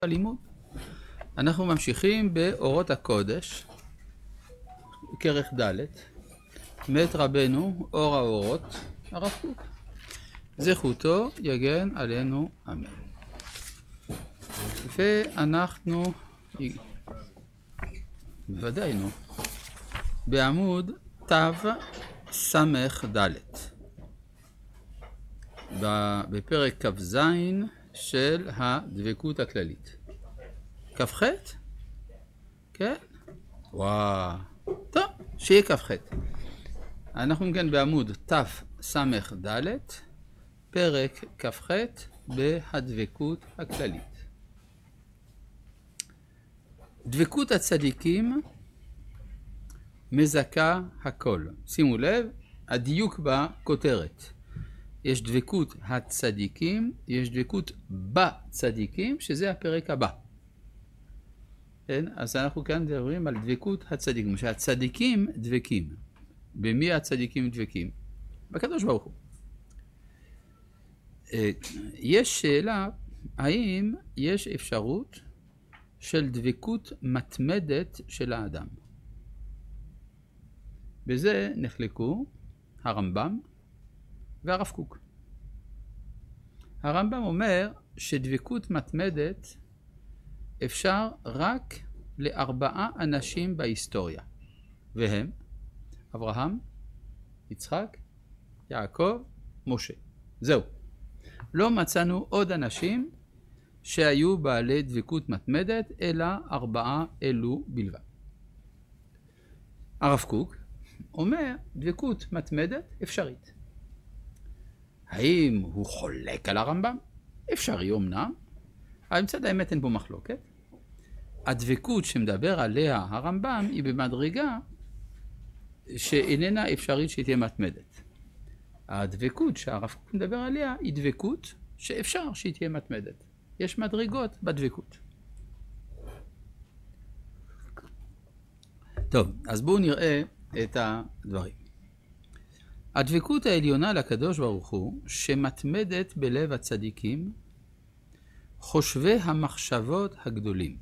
הלימוד. אנחנו ממשיכים באורות הקודש, כרך ד', מת רבנו אור האורות, הרב קוק. זכותו יגן עלינו אמן. ואנחנו, בוודאי נו, בעמוד תו סמך ד', בפרק כ"ז של הדבקות הכללית. כ"ח? כן? וואו. טוב, שיהיה כ"ח. אנחנו כאן בעמוד תו סמך ד', פרק כ"ח בהדבקות הכללית. דבקות הצדיקים מזכה הכל. שימו לב, הדיוק בכותרת. יש דבקות הצדיקים, יש דבקות בצדיקים, שזה הפרק הבא. כן? אז אנחנו כאן מדברים על דבקות הצדיקים, שהצדיקים דבקים. במי הצדיקים דבקים? בקדוש ברוך הוא. יש שאלה, האם יש אפשרות של דבקות מתמדת של האדם? בזה נחלקו הרמב"ם והרב קוק. הרמב"ם אומר שדבקות מתמדת אפשר רק לארבעה אנשים בהיסטוריה, והם אברהם, יצחק, יעקב, משה. זהו. לא מצאנו עוד אנשים שהיו בעלי דבקות מתמדת, אלא ארבעה אלו בלבד. הרב קוק אומר דבקות מתמדת אפשרית. האם הוא חולק על הרמב"ם? אפשרי אמנם, אבל מצד האמת אין בו מחלוקת. הדבקות שמדבר עליה הרמב"ם היא במדרגה שאיננה אפשרית שתהיה מתמדת. הדבקות שהרב קוק מדבר עליה היא דבקות שאפשר שתהיה מתמדת. יש מדרגות בדבקות. טוב, אז בואו נראה את הדברים. הדבקות העליונה לקדוש ברוך הוא שמתמדת בלב הצדיקים, חושבי המחשבות הגדולים.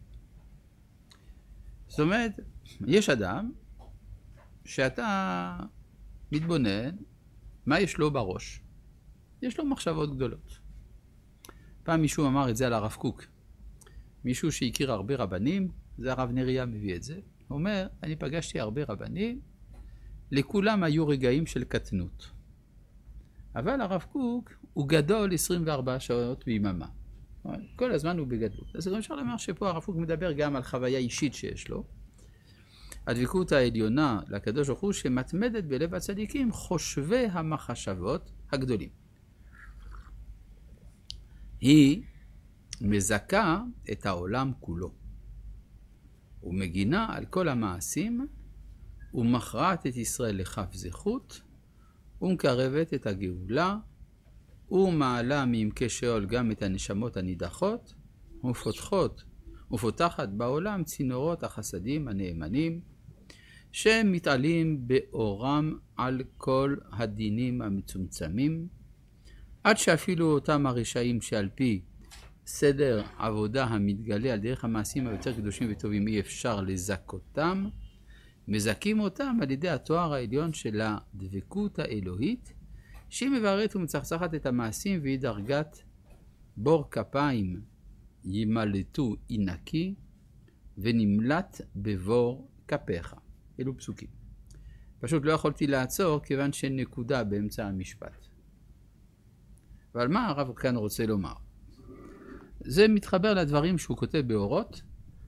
זאת אומרת, יש אדם שאתה מתבונן מה יש לו בראש. יש לו מחשבות גדולות. פעם מישהו אמר את זה על הרב קוק. מישהו שהכיר הרבה רבנים, זה הרב נריה מביא את זה. הוא אומר, אני פגשתי הרבה רבנים, לכולם היו רגעים של קטנות. אבל הרב קוק הוא גדול 24 שעות ביממה. כל הזמן הוא בגדלות. אז אפשר לומר שפה הרב קוק מדבר גם על חוויה אישית שיש לו. הדבקות העליונה לקדוש ברוך הוא שמתמדת בלב הצדיקים חושבי המחשבות הגדולים. היא מזכה את העולם כולו. ומגינה על כל המעשים ומכרעת את ישראל לכף זכות, ומקרבת את הגאולה, ומעלה מעמקי שאול גם את הנשמות הנידחות, ופותחת בעולם צינורות החסדים הנאמנים, שמתעלים באורם על כל הדינים המצומצמים, עד שאפילו אותם הרשעים שעל פי סדר עבודה המתגלה על דרך המעשים היותר קדושים וטובים אי אפשר לזכותם, מזכים אותם על ידי התואר העליון של הדבקות האלוהית, שהיא מבארת ומצחצחת את המעשים והיא דרגת בור כפיים ימלטו אינקי ונמלט בבור כפיך. אלו פסוקים. פשוט לא יכולתי לעצור כיוון שנקודה באמצע המשפט. אבל מה הרב כאן רוצה לומר? זה מתחבר לדברים שהוא כותב באורות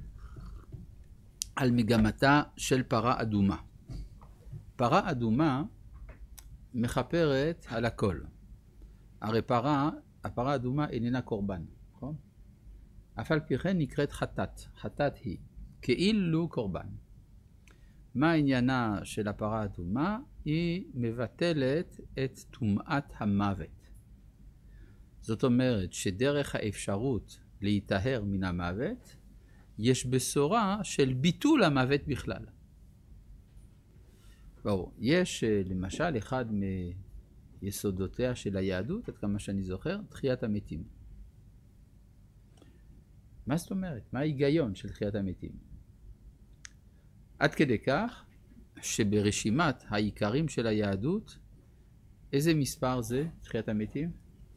על מגמתה של פרה אדומה. פרה אדומה מחפרת על הכל. הרי הפרה אדומה איננה קורבן, נכון? אף על פי כן נקראת חטאת. חטאת היא כאילו קורבן. מה העניינה של הפרה אדומה? היא מבטלת את טומאת המוות. זאת אומרת שדרך האפשרות להיטהר מן המוות, יש בשורה של ביטול המוות בכלל. ברור, יש למשל אחד מיסודותיה של היהדות, עד כמה שאני זוכר, תחיית המתים. מה זאת אומרת? מה ההיגיון של תחיית המתים? עד כדי כך שברשימת העיקרים של היהדות, איזה מספר זה תחיית המתים?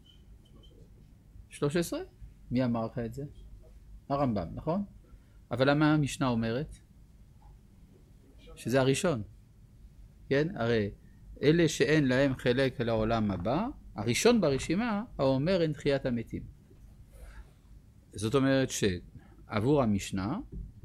13? מי אמר לך את זה? הרמב"ם, נכון? אבל למה המשנה אומרת? שזה הראשון. כן? הרי אלה שאין להם חלק לעולם הבא, הראשון ברשימה האומר אין תחיית המתים. זאת אומרת שעבור המשנה,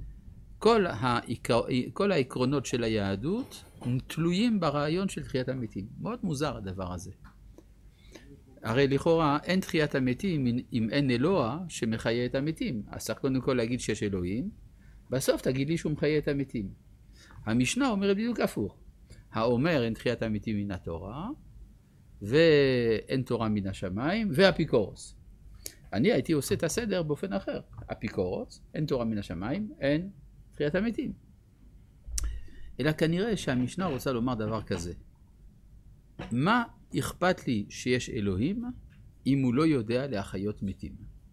כל העקרונות של היהדות תלויים ברעיון של תחיית המתים. מאוד מוזר הדבר הזה. הרי לכאורה אין תחיית המתים אם אין אלוה שמחיה את המתים. אז צריך קודם כל להגיד שיש אלוהים, בסוף תגיד לי שהוא מחיה את המתים. המשנה אומרת בדיוק הפוך. האומר אין תחיית המתים מן התורה, ואין תורה מן השמיים, ואפיקורוס. אני הייתי עושה את הסדר באופן אחר. אפיקורוס, אין תורה מן השמיים, אין תחיית המתים. אלא כנראה שהמשנה רוצה לומר דבר כזה. מה אכפת לי שיש אלוהים אם הוא לא יודע להחיות מתים?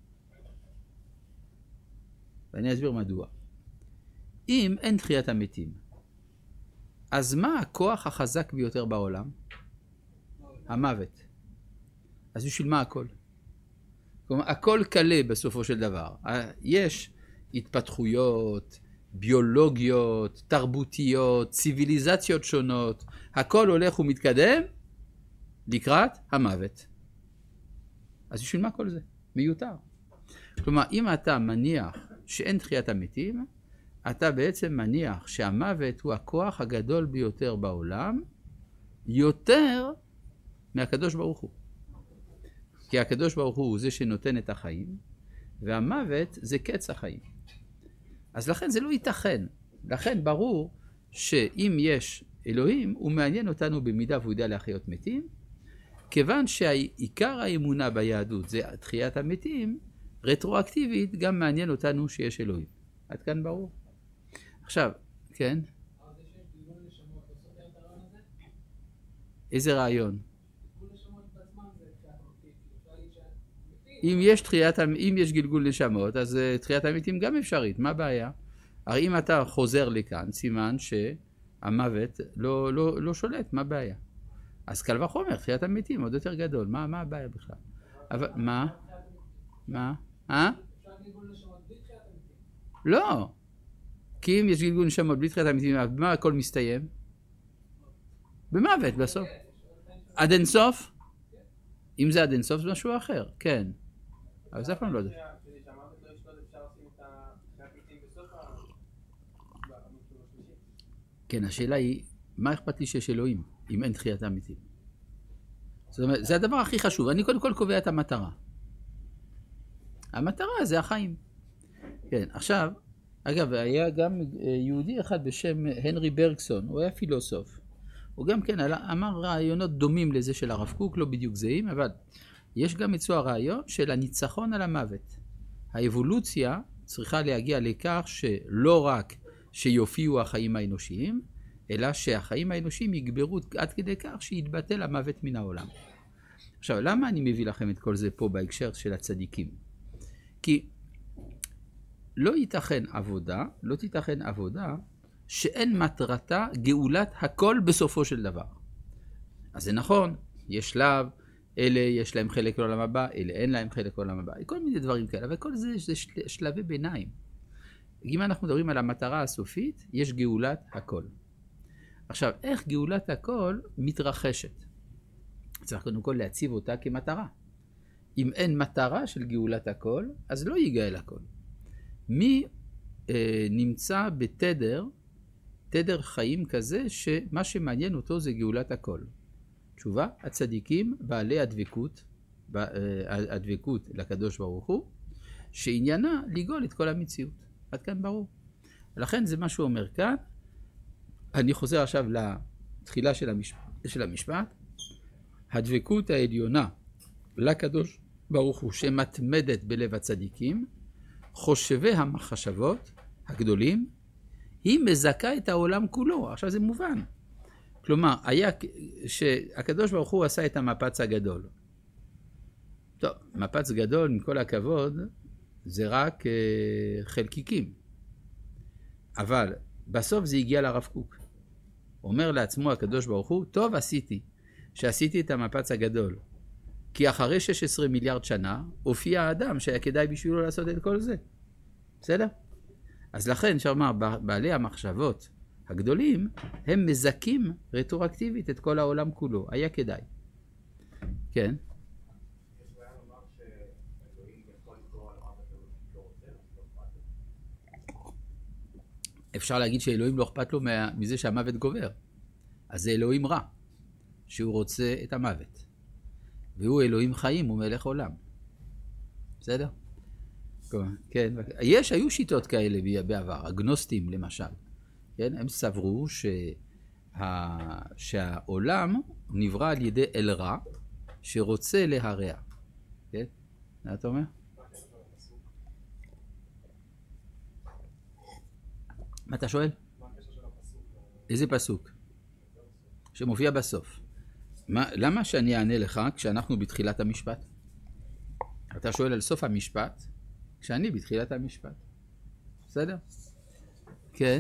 ואני אסביר מדוע. אם אין תחיית המתים, אז מה הכוח החזק ביותר בעולם? המוות. אז בשביל מה הכל? כלומר, הכל קלה בסופו של דבר. יש התפתחויות, ביולוגיות, תרבותיות, ציוויליזציות שונות, הכל הולך ומתקדם לקראת המוות. אז בשביל מה כל זה? מיותר. כלומר, אם אתה מניח שאין תחיית המתים, אתה בעצם מניח שהמוות הוא הכוח הגדול ביותר בעולם, יותר מהקדוש ברוך הוא. כי הקדוש ברוך הוא זה שנותן את החיים, והמוות זה קץ החיים. אז לכן זה לא ייתכן. לכן ברור שאם יש אלוהים, הוא מעניין אותנו במידה והוא יודע להחיות מתים, כיוון שהעיקר האמונה ביהדות זה תחיית המתים, רטרואקטיבית גם מעניין אותנו שיש אלוהים. עד כאן ברור? עכשיו, כן? איזה רעיון? אם יש גלגול נשמות, אז תחיית המתים גם אפשרית, מה הבעיה? הרי אם אתה חוזר לכאן, סימן שהמוות לא שולט, מה הבעיה? אז קל וחומר, תחיית המתים עוד יותר גדול, מה הבעיה בכלל? אבל, מה? לא, כי אם יש גלגול נשמות בלי תחיית המתים, במה הכל מסתיים? במוות בסוף. עד אינסוף? אם זה עד אינסוף זה משהו אחר, כן. אבל זה אף פעם לא יודע. כן, השאלה היא, מה אכפת לי שיש אלוהים, אם אין תחיית המתים? זאת אומרת, זה הדבר הכי חשוב. אני קודם כל קובע את המטרה. המטרה זה החיים. כן, עכשיו, אגב, היה גם יהודי אחד בשם הנרי ברגסון, הוא היה פילוסוף. הוא גם כן אמר רעיונות דומים לזה של הרב קוק, לא בדיוק זהים, אבל יש גם אצלו הרעיון של הניצחון על המוות. האבולוציה צריכה להגיע לכך שלא רק שיופיעו החיים האנושיים, אלא שהחיים האנושיים יגברו עד כדי כך שיתבטל המוות מן העולם. עכשיו, למה אני מביא לכם את כל זה פה בהקשר של הצדיקים? כי לא תיתכן עבודה שאין מטרתה גאולת הכל בסופו של דבר. אז זה נכון, יש שלב, אלה יש להם חלק לעולם הבא, אלה אין להם חלק לעולם הבא, כל מיני דברים כאלה, אבל כל זה שלבי ביניים. אם אנחנו מדברים על המטרה הסופית, יש גאולת הכל. עכשיו, איך גאולת הכל מתרחשת? צריך קודם כל להציב אותה כמטרה. אם אין מטרה של גאולת הכל, אז לא ייגאל הכל. מי נמצא תדר חיים כזה שמה שמעניין אותו זה גאולת הכל? תשובה, הצדיקים בעלי הדבקות לקדוש ברוך הוא, שעניינה לגאול את כל המציאות. עד כאן ברור. לכן זה מה שהוא אומר כאן. אני חוזר עכשיו לתחילה של המשפט. הדבקות העליונה לקדוש ברוך הוא שמתמדת בלב הצדיקים, חושבי המחשבות הגדולים, היא מזכה את העולם כולו. עכשיו זה מובן. כלומר, היה שהקדוש ברוך הוא עשה את המפץ הגדול. טוב, מפץ גדול, עם כל הכבוד, זה רק חלקיקים. אבל בסוף זה הגיע לרב קוק. אומר לעצמו הקדוש ברוך הוא, טוב עשיתי, שעשיתי את המפץ הגדול. כי אחרי 16 מיליארד שנה, הופיע האדם שהיה כדאי בשבילו לעשות את כל זה. בסדר? אז לכן, שאומר, בעלי המחשבות הגדולים, הם מזכים רטרואקטיבית את כל העולם כולו. היה כדאי. כן? אפשר להגיד שאלוהים לא אכפת לו מזה שהמוות גובר. אז זה אלוהים רע, שהוא רוצה את המוות. והוא אלוהים חיים, הוא מלך עולם. בסדר? כן, היו שיטות כאלה בעבר, הגנוסטים למשל. כן, הם סברו שהעולם נברא על ידי אל רע, שרוצה להרע. כן? מה אתה אומר? מה אתה שואל? איזה פסוק? שמופיע בסוף. למה שאני אענה לך כשאנחנו בתחילת המשפט? אתה שואל על סוף המשפט, כשאני בתחילת המשפט. בסדר? כן.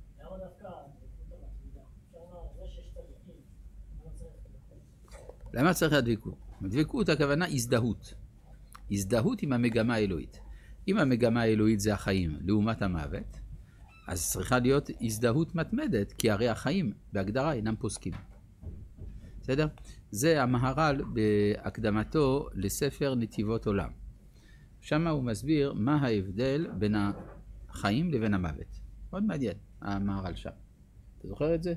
למה צריך הדבקות? הדבקות הכוונה הזדהות. הזדהות עם המגמה האלוהית. אם המגמה האלוהית זה החיים לעומת המוות, אז צריכה להיות הזדהות מתמדת, כי הרי החיים בהגדרה אינם פוסקים. בסדר? זה המהר"ל בהקדמתו לספר נתיבות עולם. שם הוא מסביר מה ההבדל בין החיים לבין המוות. מאוד מעניין, המהר"ל שם. אתה זוכר את זה?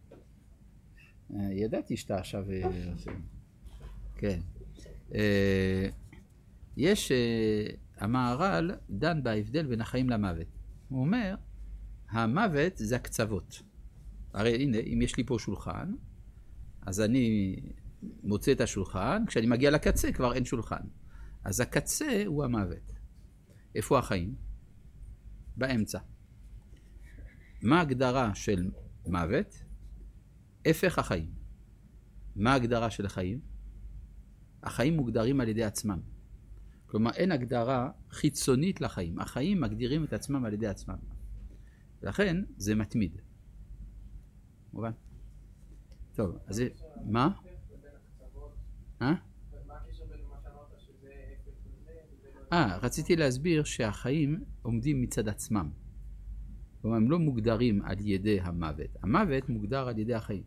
ידעתי שאתה עכשיו... כן. יש... המהר"ל דן בהבדל בין החיים למוות. הוא אומר, המוות זה הקצוות. הרי הנה, אם יש לי פה שולחן, אז אני מוצא את השולחן, כשאני מגיע לקצה כבר אין שולחן. אז הקצה הוא המוות. איפה החיים? באמצע. מה ההגדרה של מוות? הפך החיים. מה ההגדרה של החיים? החיים מוגדרים על ידי עצמם. כלומר, אין הגדרה חיצונית לחיים. החיים מגדירים את עצמם על ידי עצמם. לכן זה מתמיד. מובן? טוב, אז זה... מה? רציתי להסביר שהחיים עומדים מצד עצמם. כלומר, הם לא מוגדרים על ידי המוות. המוות מוגדר על ידי החיים.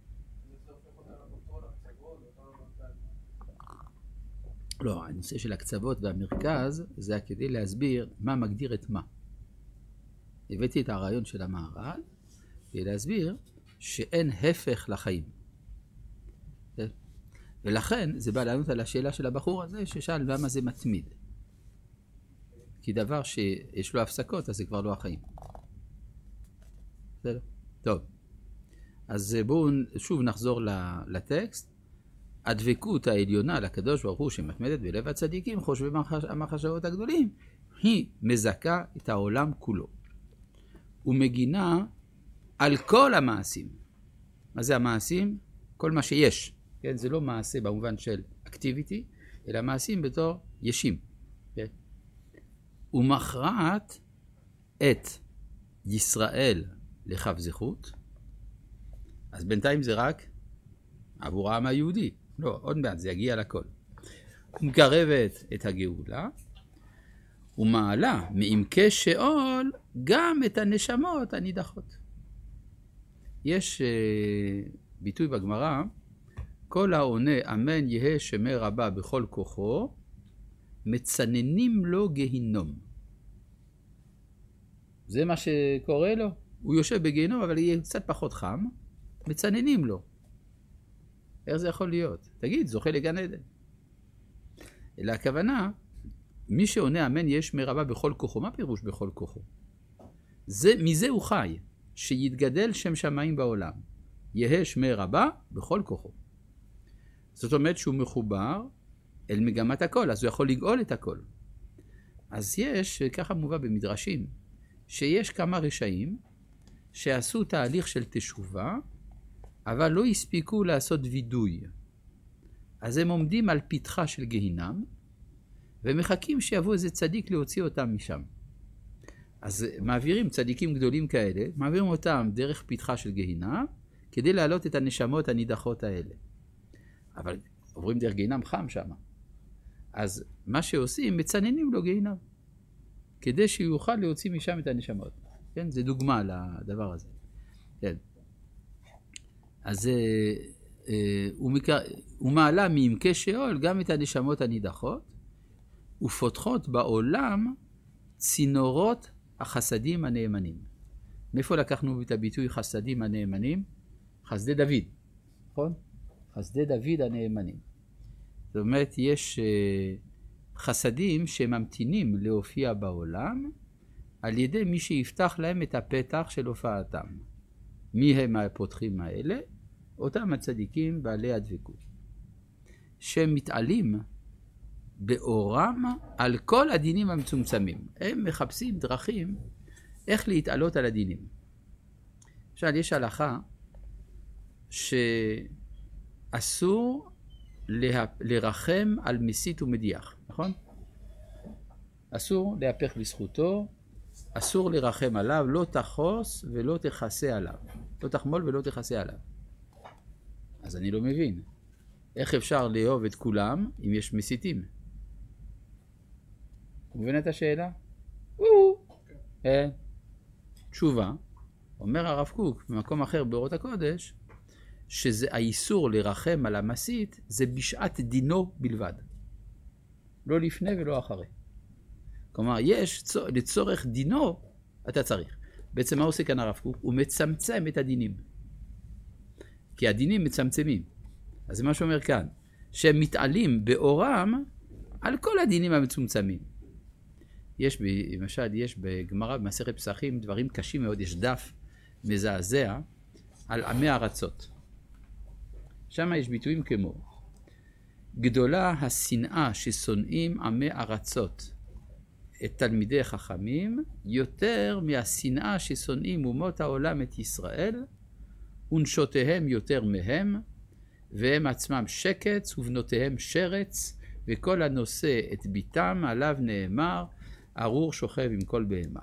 לא, הנושא של הקצוות והמרכז זה כדי להסביר מה מגדיר את מה. הבאתי את הרעיון של המהר"ל כדי להסביר שאין הפך לחיים. ולכן זה בא לענות על השאלה של הבחור הזה ששאל למה זה מתמיד. כי דבר שיש לו הפסקות אז זה כבר לא החיים. בסדר? טוב. אז בואו שוב נחזור לטקסט. הדבקות העליונה לקדוש ברוך הוא שמתמדת בלב הצדיקים חושבים המחשבות הגדולים היא מזכה את העולם כולו ומגינה על כל המעשים. מה זה המעשים? כל מה שיש. כן? זה לא מעשה במובן של אקטיביטי אלא מעשים בתור ישים. כן? ומכרעת את ישראל לכף זכות. אז בינתיים זה רק עבור העם היהודי. לא, עוד מעט, זה יגיע לכל. ומקרבת את הגאולה, ומעלה מעמקי שאול גם את הנשמות הנידחות. יש ביטוי בגמרא, כל העונה אמן יהא שמי רבה בכל כוחו, מצננים לו גיהינום. זה מה שקורה לו. הוא יושב בגיהינום, אבל יהיה קצת פחות חם, מצננים לו. איך זה יכול להיות? תגיד, זוכה לגן עדן. אלא הכוונה, מי שעונה אמן יש מרבה בכל כוחו. מה פירוש בכל כוחו? מזה הוא חי, שיתגדל שם שמיים בעולם. יהא שמי רבה בכל כוחו. זאת אומרת שהוא מחובר אל מגמת הכל, אז הוא יכול לגאול את הכל. אז יש, ככה מובא במדרשים, שיש כמה רשעים שעשו תהליך של תשובה, אבל לא הספיקו לעשות וידוי. אז הם עומדים על פתחה של גיהינם, ומחכים שיבוא איזה צדיק להוציא אותם משם. אז מעבירים צדיקים גדולים כאלה, מעבירים אותם דרך פתחה של גיהינה, כדי להעלות את הנשמות הנידחות האלה. אבל עוברים דרך גיהינם חם שם. אז מה שעושים, מצננים לו גיהינם, כדי שיוכל להוציא משם את הנשמות. כן? זה דוגמה לדבר הזה. כן. אז הוא מעלה מעמקי שאול גם את הנשמות הנידחות, ופותחות בעולם צינורות החסדים הנאמנים. מאיפה לקחנו את הביטוי חסדים הנאמנים? חסדי דוד, נכון? חסדי דוד הנאמנים. זאת אומרת, יש חסדים שממתינים להופיע בעולם, על ידי מי שיפתח להם את הפתח של הופעתם. מי הם הפותחים האלה? אותם הצדיקים בעלי הדבקות. שמתעלים באורם על כל הדינים המצומצמים. הם מחפשים דרכים איך להתעלות על הדינים. עכשיו, יש הלכה שאסור לרחם על מסית ומדיח, נכון? אסור להפך לזכותו, אסור לרחם עליו, לא תחוס ולא תכסה עליו. לא תחמול ולא תכסה עליו. אז אני לא מבין. איך אפשר לאהוב את כולם אם יש מסיתים? מבין את השאלה? תשובה, אומר הרב קוק במקום אחר באורות הקודש, שזה האיסור לרחם על המסית, זה בשעת דינו בלבד. לא לפני ולא אחרי. כלומר, לצורך דינו אתה צריך. בעצם מה עושה כאן הרב קוק? הוא מצמצם את הדינים. כי הדינים מצמצמים. אז זה מה שאומר כאן, שהם מתעלים באורם על כל הדינים המצומצמים. למשל, יש בגמרא במסכת פסחים דברים קשים מאוד, יש דף מזעזע על עמי ארצות. שם יש ביטויים כמו, גדולה השנאה ששונאים עמי ארצות את תלמידי חכמים, יותר מהשנאה ששונאים אומות העולם את ישראל, ונשותיהם יותר מהם, והם עצמם שקץ ובנותיהם שרץ, וכל הנושא את ביתם עליו נאמר, ארור שוכב עם כל בהמה.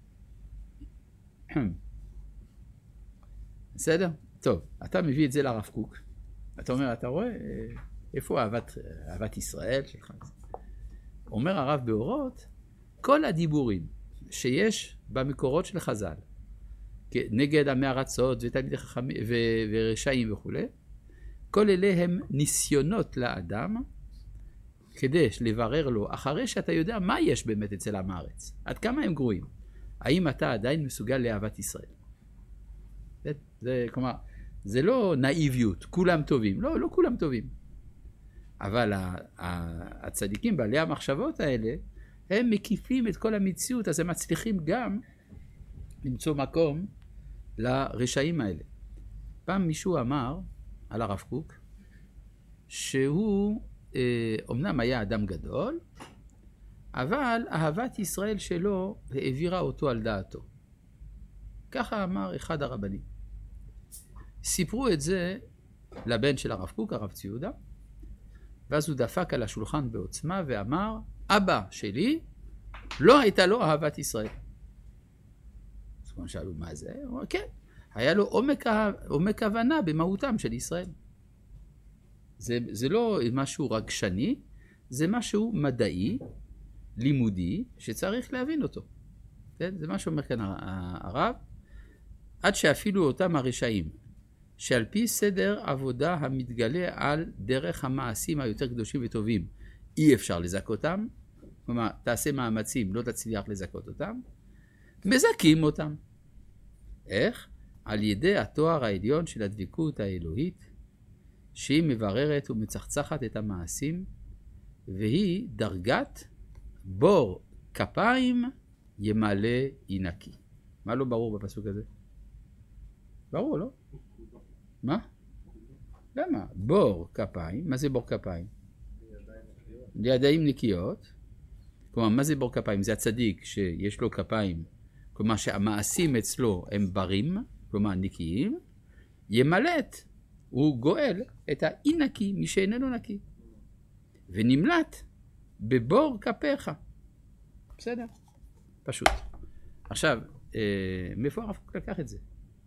בסדר? טוב, אתה מביא את זה לרב קוק. אתה אומר, אתה רואה, איפה אהבת ישראל שלך? אומר הרב באורות, כל הדיבורים שיש במקורות של חז"ל, נגד עמי ארצות ותלמידי חכמים ורשעים וכו', כל אלה הם ניסיונות לאדם, כדי לברר לו, אחרי שאתה יודע מה יש באמת אצל עם הארץ, עד כמה הם גרועים, האם אתה עדיין מסוגל לאהבת ישראל? כלומר, זה לא נאיביות, כולם טובים, לא כולם טובים. אבל הצדיקים בעלי המחשבות האלה, הם מקיפים את כל המציאות, אז הם מצליחים גם למצוא מקום לרשעים האלה. פעם מישהו אמר על הרב קוק, שהוא אמנם היה אדם גדול, אבל אהבת ישראל שלו העבירה אותו על דעתו. ככה אמר אחד הרבנים. סיפרו את זה לבן של הרב קוק, הרב ציודה, ואז הוא דפק על השולחן בעוצמה ואמר, אבא שלי לא הייתה לו אהבת ישראל. אז כמו שאלו מה זה? הוא אומר, כן, היה לו עומק הבנה במהותם של ישראל. זה לא משהו רגשני, זה משהו מדעי, לימודי, שצריך להבין אותו. כן? זה מה שאומר כאן הרב, עד שאפילו אותם הרשעים, שעל פי סדר עבודה המתגלה על דרך המעשים היותר קדושים וטובים, אי אפשר לזכותם, כלומר, תעשה מאמצים, לא תצליח לזכות אותם, מזכים אותם. איך? על ידי התואר העליון של הדבקות האלוהית, שהיא מבררת ומצחצחת את המעשים, והיא דרגת בור כפיים ימלא ינקי. מה לא ברור בפסוק הזה? ברור, לא? מה? למה? בור כפיים. מה זה בור כפיים? לידיים נקיות. כלומר, מה זה בור כפיים? זה הצדיק שיש לו כפיים. כלומר, שהמעשים אצלו הם ברים, כלומר נקיים. ימלט, הוא גואל את האי נקי, מי שאיננו נקי. ונמלט בבור כפיך. בסדר? פשוט. עכשיו, מאיפה הרב קוק לקח את זה?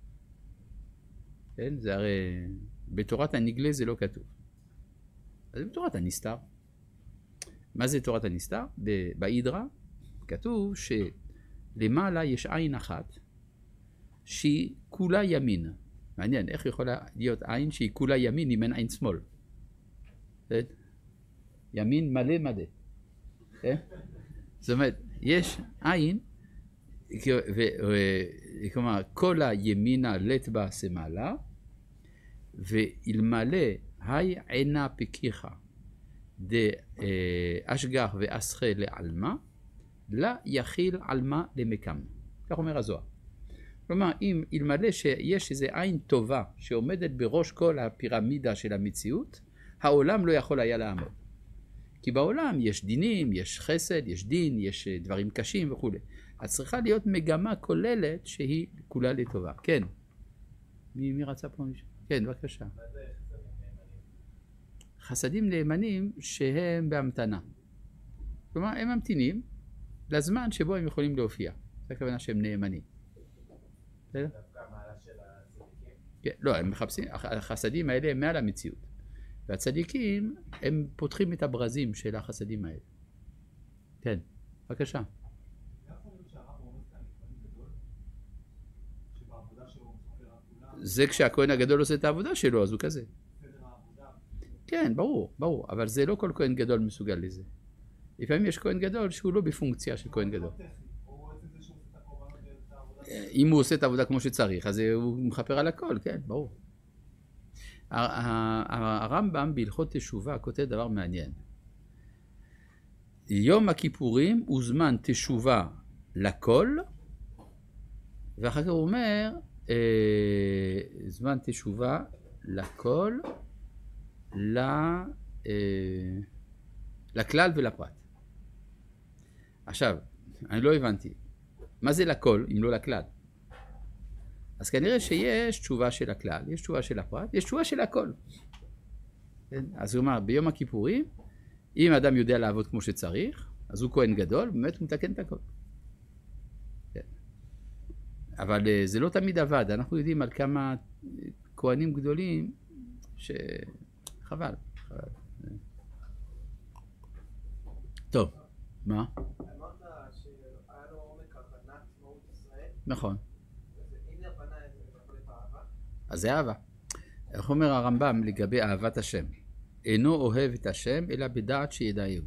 כן? זה הרי בתורת הנגלה זה לא כתוב. אז זה בתורת הנסתר. מה זה תורת הנסתר? בהידרה כתוב שלמעלה יש עין אחת שהיא כולה ימין. מעניין, איך יכולה להיות עין שהיא כולה ימין אם אין עין שמאל? ימין מלא מלא. זאת אומרת, יש עין, כלומר, כל הימינה לט בה שמאלה, ואלמלא היי עינה פקיחה דאשגח ואסחה לעלמה, לה יכיל עלמה למקם. כך אומר הזוהר. כלומר, אם אלמלא שיש איזו עין טובה שעומדת בראש כל הפירמידה של המציאות, העולם לא יכול היה לעמוד. כי בעולם יש דינים, יש חסד, יש דין, יש דברים קשים וכו'. אז צריכה להיות מגמה כוללת שהיא כולה לטובה. כן. מי רצה פה מישהו? כן, בבקשה. מה זה חסדים נאמנים? חסדים נאמנים שהם בהמתנה. כלומר, הם ממתינים לזמן שבו הם יכולים להופיע. זה הכוונה שהם נאמנים. בסדר? דווקא מעלה של הצדיקים? כן, לא, הם מחפשים, החסדים האלה הם מעל המציאות. והצדיקים, הם פותחים את הברזים של החסדים האלה. כן, בבקשה. זה כשהכהן הגדול עושה את העבודה שלו, אז הוא כזה. כן, ברור, ברור, אבל זה לא כל כהן גדול מסוגל לזה. לפעמים יש כהן גדול שהוא לא בפונקציה של כהן גדול. אם הוא עושה את העבודה כמו שצריך, אז הוא מחפר על הכל, כן, ברור. הרמב"ם בהלכות תשובה כותב דבר מעניין. יום הכיפורים הוא זמן תשובה לכל, ואחר כך הוא אומר, זמן תשובה לכל, לכלל ולפרט. עכשיו, אני לא הבנתי, מה זה לכל אם לא לכלל? אז כנראה שיש תשובה של הכלל, יש תשובה של הפרט, יש תשובה של הכל. אז הוא אומר, ביום הכיפורים, אם האדם יודע לעבוד כמו שצריך, אז הוא כהן גדול, באמת הוא מתקן את הכל. אבל זה לא תמיד עבד, אנחנו יודעים על כמה כהנים גדולים שחבל. טוב, מה? אמרת שהיה לו עומק הבנה עצמאות ישראל. נכון. אם זה הבנה, זה יכול להיות אהבה? אז זה אהבה. איך אומר הרמב"ם לגבי אהבת השם? אינו אוהב את השם, אלא בדעת שידעהו.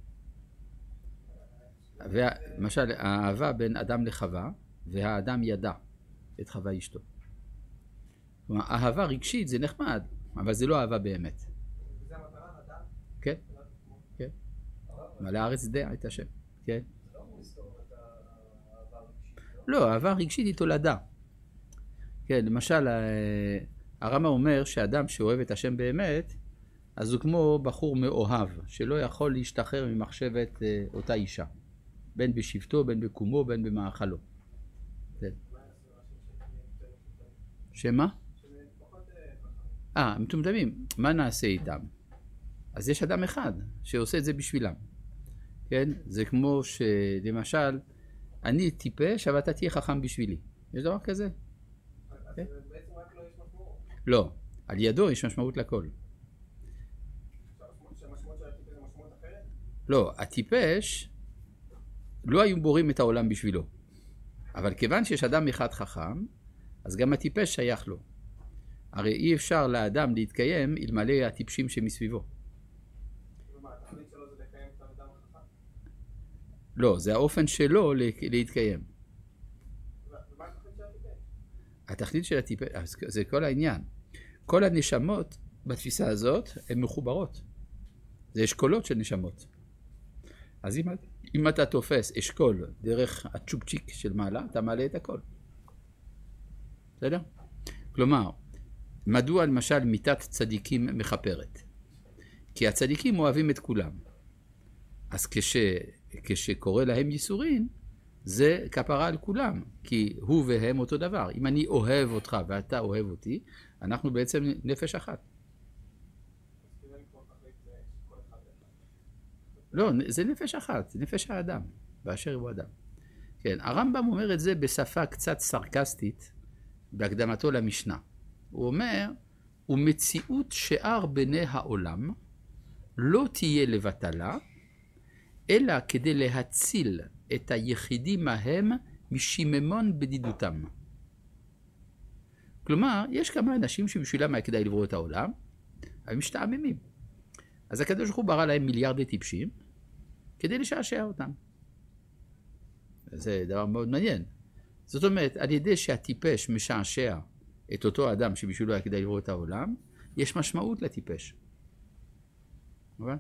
למשל, האהבה בין אדם לחווה, והאדם ידע את חווה אשתו. כלומר, אהבה רגשית זה נחמד, אבל זה לא אהבה באמת. וזה המטרה, לדעת? כן, כן. מלא הארץ דעה את השם, כן. זה לא אמור לסתור את האהבה הרגשית. לא, האהבה הרגשית היא תולדה. כן, למשל, הרמב"ם אומר שאדם שאוהב את השם באמת, אז הוא כמו בחור מאוהב, שלא יכול להשתחרר ממחשבת אותה אישה. בין בשבטו, בין בקומו, בין במאכלו. כן. שמה? מטומטמים. מה נעשה איתם? אז יש אדם אחד שעושה את זה בשבילם. כן? זה כמו שלמשל, אני טיפש, אבל אתה תהיה חכם בשבילי. יש דבר כזה? אז בעצם רק לא יש משמעות. לא. על ידו יש משמעות לכל. שהמשמעות של הטיפש זה משמעות אחרת? לא, הטיפש לא היו בורים את העולם בשבילו. אבל כיוון שיש אדם אחד חכם, אז גם הטיפש שייך לו. הרי אי אפשר לאדם להתקיים אלמלא הטיפשים שמסביבו. ומה, התכלית שלו זה לקיים את האדם החכם? לא, זה האופן שלו להתקיים. ומה התכלית של הטיפש? התכלית של הטיפש, זה כל העניין. כל הנשמות בתפיסה הזאת הן מחוברות. זה אשכולות של נשמות. אז אם אתה תופס אשכול דרך הצ'ופצ'יק של מעלה, אתה מעלה את הכל. בסדר? כלומר, מדוע למשל מיתת צדיקים מחפרת? כי הצדיקים אוהבים את כולם. אז כשקורא להם ייסורים, זה כפרה על כולם, כי הוא והם אותו דבר. אם אני אוהב אותך ואתה אוהב אותי, אנחנו בעצם נפש אחת. לא, זה נפש אחת, זה נפש האדם, באשר הוא אדם. כן, הרמב"ם אומר את זה בשפה קצת סרקסטית, בהקדמתו למשנה. הוא אומר, ומציאות שאר בני העולם לא תהיה לבטלה, אלא כדי להציל את היחידים ההם משיממון בדידותם. כלומר, יש כמה אנשים שבשבילם היה כדאי לברוא את העולם, אבל משתעממים. אז הקדוש ברוך הוא ברא להם מיליארדי טיפשים, כדי לשעשע אותם. זה דבר מאוד מעניין. זאת אומרת, על ידי שהטיפש משעשע את אותו אדם שבשבילו היה כדאי לברוא את העולם, יש משמעות לטיפש. אבל?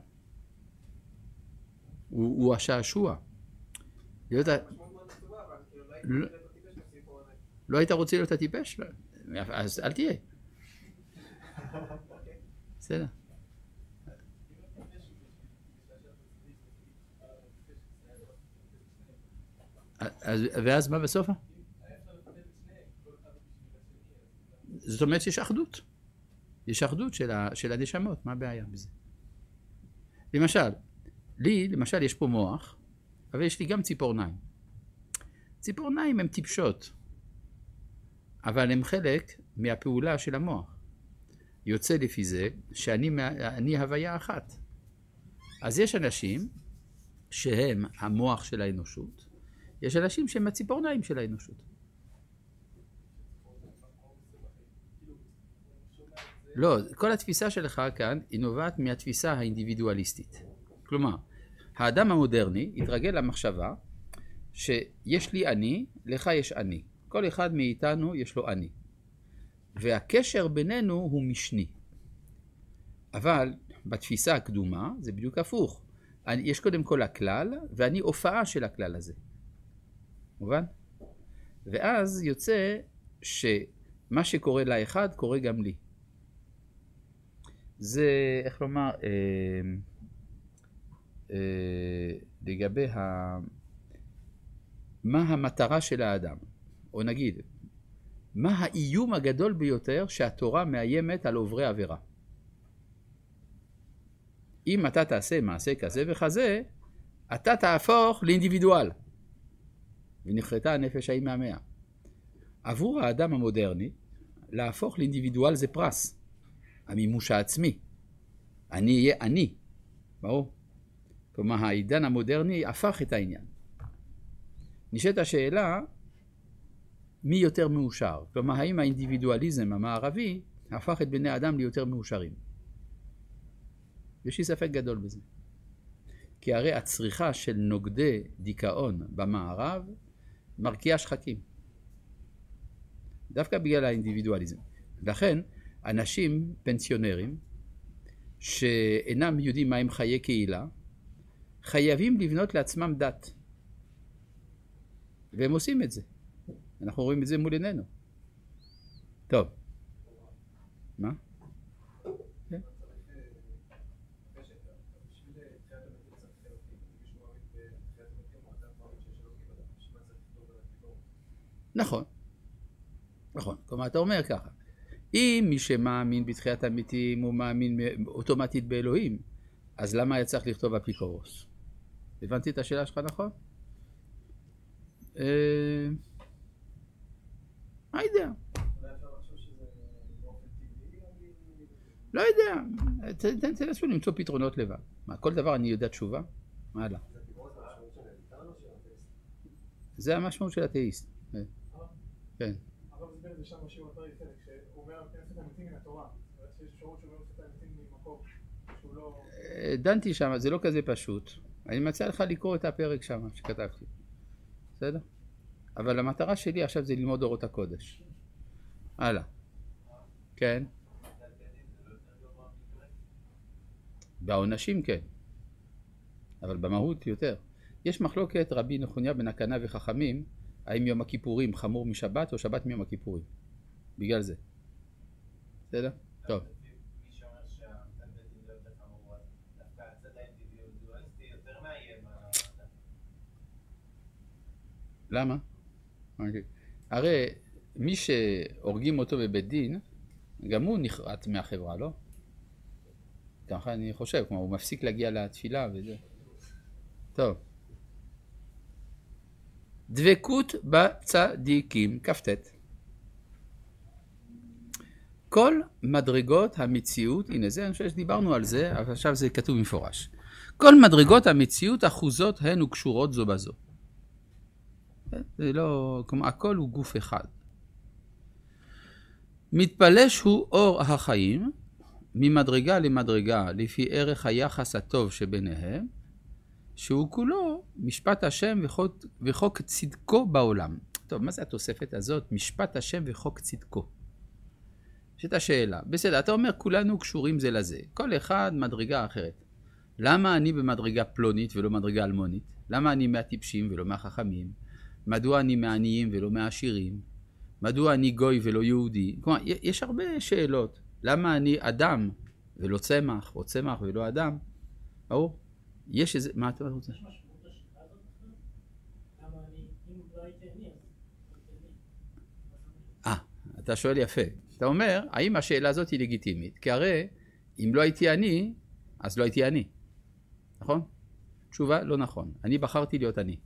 הוא השעשוע. לא היית רוצה להיות הטיפש? אז אל תהיה. בסדר. ואז מה בסוף? זאת אומרת שיש אחדות. יש אחדות של הנשמות, מה הבעיה בזה? למשל, למשל יש פה מוח, אבל יש לי גם ציפורניים. ציפורניים הן טיפשות, אבל הן חלק מהפעולה של המוח. יוצא לפי זה שאני הוויה אחת. אז יש אנשים שהם המוח של האנושות, יש אנשים שהם הציפורניים של האנושות. לא, כל התפיסה שלך כאן היא נובעת מהתפיסה האינדיבידואליסטית. כלומר, האדם המודרני התרגל למחשבה שיש לי אני, לך יש אני. כל אחד מאיתנו יש לו אני. והקשר בינינו הוא משני. אבל בתפיסה הקדומה זה בדיוק הפוך. יש קודם כל הכלל, ואני הופעה של הכלל הזה. מובן? ואז יוצא שמה שקורה לאחד קורה גם לי. זה, איך לומר, לגבי מה המטרה של האדם, או נגיד, מה האיום הגדול ביותר שהתורה מאיימת על עוברי עבירה. אם אתה תעשה מעשה כזה וכזה, אתה תהפוך לאינדיבידואל. ונחרטה הנפש ההיא מהמאה. עבור האדם המודרני, להפוך לאינדיבידואל זה פרס. המימוש העצמי. אני אהיה אני. ברור? כלומר, העידן המודרני הפך את העניין. נשאלת השאלה, מי יותר מאושר? כלומר, האם האינדיבידואליזם המערבי הפך את בני האדם ליותר מאושרים? יש לי ספק גדול בזה. כי הרי הצריכה של נוגדי דיכאון במערב מרקיעה שחקים. דווקא בגלל האינדיבידואליזם. לכן, אנשים פנסיונרים שאינם יודעים מה הם חיי קהילה, חייבים לבנות לעצמם דת. והם עושים את זה. אנחנו רואים את זה מול עינינו. טוב. מה? כן. נכון. נכון. כלומר, אתה אומר ככה. אם מי שמאמין בתחיית המתים הוא מאמין אוטומטית באלוהים, אז למה היה צריך לכתוב אפיקורוס? הבנתי את השאלה שלך נכון? מה יודע? לא יודע. תנסו למצוא פתרונות לבד. מה, כל דבר אני יודע תשובה? מה הלאה? זה המשמעות של התאיסט. כן. אבל זה בין שם משהו יותר יפה, כשהוא אומר כנסת המתים מן התורה, שיש אפשרות שהוא אומר כנסת המתים ממקום שהוא לא... דנתי שם, זה לא כזה פשוט. אני מציע לך לקרוא את הפרק שם שכתבתי. בסדר? אבל המטרה שלי עכשיו זה ללמוד אורות הקודש. הלאה. כן. בעונשים כן. אבל במהות יותר. יש מחלוקת רבי נחוניה בן הקנה וחכמים, האם יום הכיפורים חמור משבת או שבת מיום הכיפורים. בגלל זה. בסדר? טוב. מי שאומר שהתלמידים לא יותר חמור, דווקא הצד האינדיבידואליסטי יותר מאיים. למה? הרי מי שהורגים אותו בבית דין, גם הוא נחרט מהחברה, לא? ככה אני חושב, כלומר הוא מפסיק להגיע לתפילה וזה. טוב. דבקות בצדיקים, כ"ט. כל מדרגות המציאות, הנה זה, אני חושב שדיברנו על זה, אבל עכשיו זה כתוב מפורש. כל מדרגות המציאות אחוזות הן וקשורות זו בזו. זה לא, כמו הכל הוא גוף אחד. מתפלש הוא אור החיים, ממדרגה למדרגה, לפי ערך היחס הטוב שביניהם, שהוא כולו משפט השם וחוק צדקו בעולם. טוב, מה זה התוספת הזאת? משפט השם וחוק צדקו. יש את השאלה. בסדר, אתה אומר כולנו קשורים זה לזה. כל אחד מדרגה אחרת. למה אני במדרגה פלונית ולא מדרגה אלמונית? למה אני מהטיפשים ולא מהחכמים? מדוע אני מעניים ולא מהעשירים? מדוע אני גוי ולא יהודי? כלומר, יש הרבה שאלות. למה אני אדם ולא צמח, או צמח ולא אדם? ברור? יש איזה... מה אתה רוצה? יש משמעות השאלה הזאת בכלל? למה אני, אם לא הייתי אני, אז... אתה שואל יפה. אתה אומר, האם השאלה הזאת היא לגיטימית? כי הרי, אם לא הייתי אני, אז לא הייתי אני. נכון? תשובה, לא נכון. אני בחרתי להיות אני.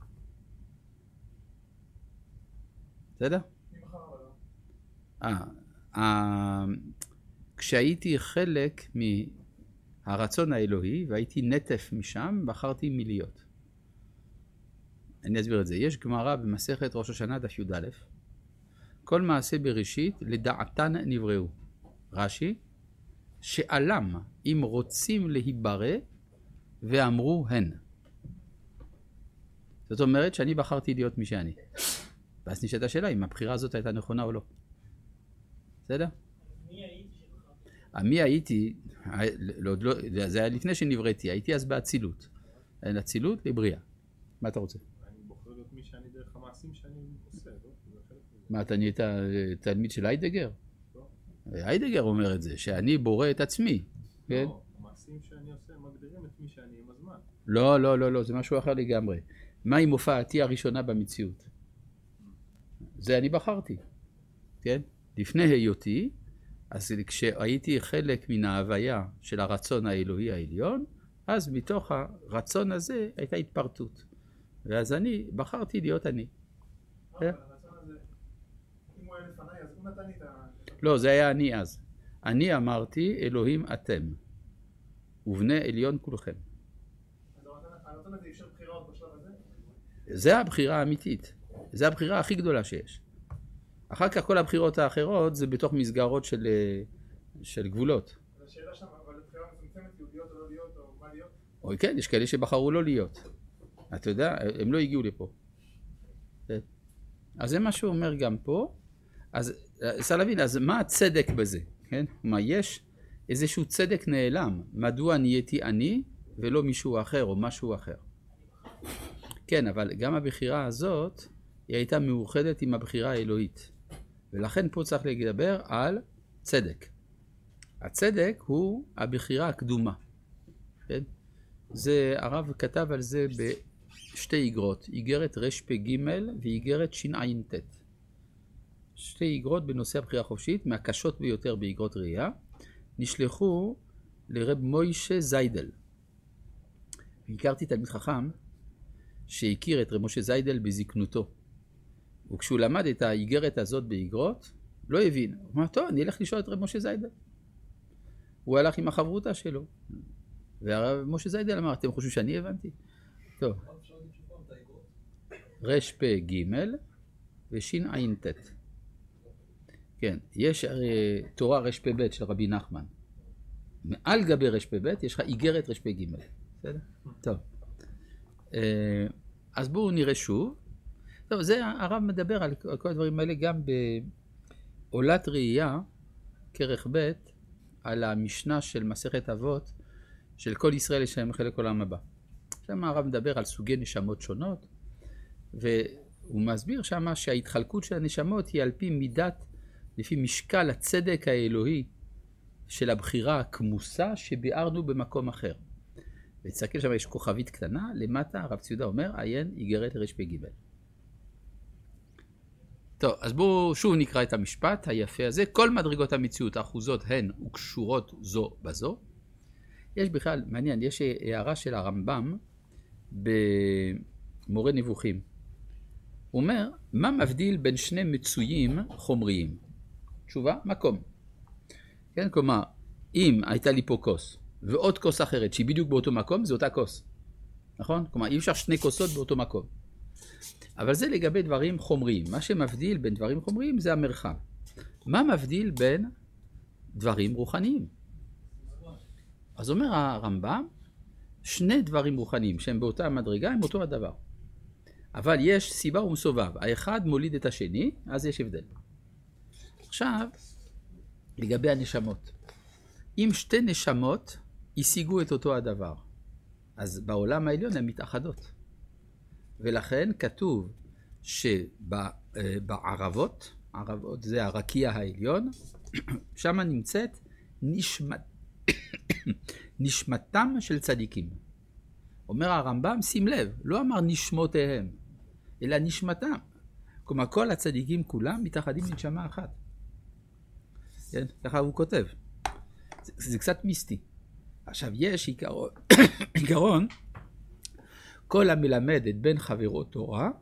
בסדר? מי בחר אבל? כשהייתי חלק מהרצון האלוהי, והייתי נטף משם, בחרתי מלהיות. אני אסביר את זה. יש גמרא במסכת ראש השנה דף י"א. כל מעשה בראשית לדעתן נבראו. רש"י, שאלם אם רוצים להיברא ואמרו הן. זאת אומרת שאני בחרתי להיות מי שאני. ואז נשאלת השאלה אם הבחירה הזאת הייתה נכונה או לא. בסדר? מי הייתי שבחרתי? מי הייתי, זה היה לפני שנבראתי, הייתי אז באצילות. אצילות לבריאה. מה אתה רוצה? אני בוחר להיות מי שאני דרך המעשים שאני עושה, לא? זה חלק מזה. מה, אתה נהיית תלמיד של היידגר? לא. היידגר אומר את זה, שאני בורא את עצמי. כן? לא, המעשים שאני עושה מגדירים את מי שאני עם הזמן. לא, זה משהו אחר לגמרי. מה עם הופעתי הראשונה במציאות? זה אני בחרתי. כן? לפני היותי, אז כשהייתי חלק מן ההוויה של הרצון האלוהי העליון, אז מתוך הרצון הזה הייתה התפרטות. ואז אני בחרתי להיות אני. אבל הרצון הזה, אם הוא היה לפניי, אז הוא נתן לי את ה... לא, זה היה אני אז. אני אמרתי, אלוהים אתם, ובני עליון כולכם. אז הרצון הזה אפשר בחירות בשלב הזה? זה הבחירה האמיתית. זה הבחירה הכי גדולה שיש. אחר כך כל הבחירות האחרות זה בתוך מסגרות של גבולות. אז השאלה שם, אבל הבחירה מצומצמת, יהודיות או לא להיות, או מה להיות? או כן, יש כאלה שבחרו לא להיות. אתה יודע, הם לא הגיעו לפה. אז זה מה שהוא אומר גם פה. אז צריך להבין, אז מה הצדק בזה? כן? מה, יש איזשהו צדק נעלם. מדוע נהייתי אני ולא מישהו אחר או משהו אחר? כן, אבל גם הבחירה הזאת היא הייתה מאוחדת עם הבחירה האלוהית. ולכן פה צריך לדבר על צדק. הצדק הוא הבחירה הקדומה. כן? זה, הרב כתב על זה בשתי איגרות, איגרת רפ"ג ואיגרת שע"ט. שתי איגרות בנושא הבחירה החופשית, מהקשות ביותר באיגרות ראייה, נשלחו לרב מוישה זיידל. הכרתי תלמיד חכם שהכיר את רב מוישה זיידל בזקנותו. וכשהוא למד את האיגרת הזאת באיגרות, לא הבין. הוא אמר, טוב, אני אלך לשאול את רב משה זיידל. הוא הלך עם החברותה שלו. והרב משה זיידל אמר, אתם חושבים שאני הבנתי? טוב. רפ"ג ושע"ט. כן, יש תורה רפ"ב של רבי נחמן. מעל גבי רפ"ב יש לך איגרת רפ"ג. בסדר? טוב. אז בואו נראה שוב. טוב, זה הרב מדבר על כל הדברים האלה גם בעולת ראייה, כרך ב', על המשנה של מסכת אבות, של כל ישראל יש להם חלק עולם הבא. שם הרב מדבר על סוגי נשמות שונות, והוא מסביר שם שההתחלקות של הנשמות היא על פי מידת, לפי משקל הצדק האלוהי של הבחירה הכמוסה שביארנו במקום אחר. ותסתכל שם יש כוכבית קטנה, למטה הרב ציודה אומר, עיין איגרת רפ"ג. טוב, אז בואו שוב נקרא את המשפט היפה הזה. כל מדרגות המציאות האחוזות הן וקשורות זו בזו. יש בכלל, מעניין, יש הערה של הרמב"ם במורה נבוכים. הוא אומר, מה מבדיל בין שני מצויים חומריים? תשובה, מקום. כן, כלומר, אם הייתה לי פה כוס, ועוד כוס אחרת שהיא בדיוק באותו מקום, זה אותה כוס. נכון? כלומר, אי אפשר שני כוסות באותו מקום. אבל זה לגבי דברים חומריים. מה שמבדיל בין דברים חומריים זה המרחב. מה מבדיל בין דברים רוחניים? אז אומר הרמב"ם, שני דברים רוחניים שהם באותה מדרגה הם אותו הדבר. אבל יש סיבה ומסובב. האחד מוליד את השני, אז יש הבדל. עכשיו, לגבי הנשמות. אם שתי נשמות השיגו את אותו הדבר, אז בעולם העליון הן מתאחדות. ולכן כתוב שבערבות, ערבות זה הרקיע העליון, שם נמצאת נשמתם של צדיקים. אומר הרמב"ם, שים לב, לא אמר נשמותיהם, אלא נשמתם. כלומר, כל הצדיקים כולם מתאחדים לנשמה אחת. כן? ככה הוא כותב. זה קצת מיסטי. עכשיו, יש עיקרון, כל המלמד את בן חברו תורה,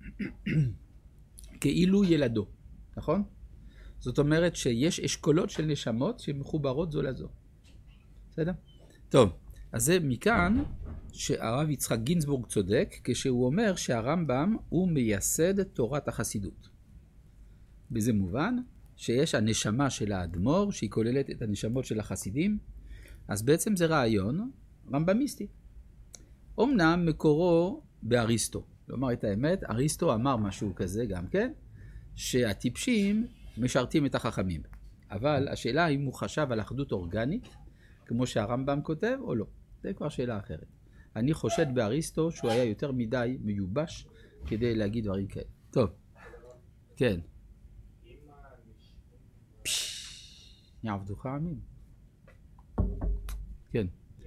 כאילו ילדו. נכון? זאת אומרת שיש אשכולות של נשמות שמחוברות זו לזו. בסדר? טוב, אז זה מכאן שהרב יצחק גינזבורג צודק, כשהוא אומר שהרמב"ם הוא מייסד תורת החסידות. בזה מובן שיש הנשמה של האדמו"ר, שהיא כוללת את הנשמות של החסידים, אז בעצם זה רעיון רמב"מיסטי. אמנם מקורו באריסטו. לומר את האמת, אריסטו אמר משהו כזה גם כן, שהטיפשים משרתים את החכמים. אבל השאלה אם הוא חשב על אחדות אורגנית, כמו שהרמב"ם כותב, או לא. זה כבר שאלה אחרת. אני חושד באריסטו שהוא היה יותר מדי מיובש כדי להגיד דברים כאלה. טוב, כן. יעבדוך עמים. כן.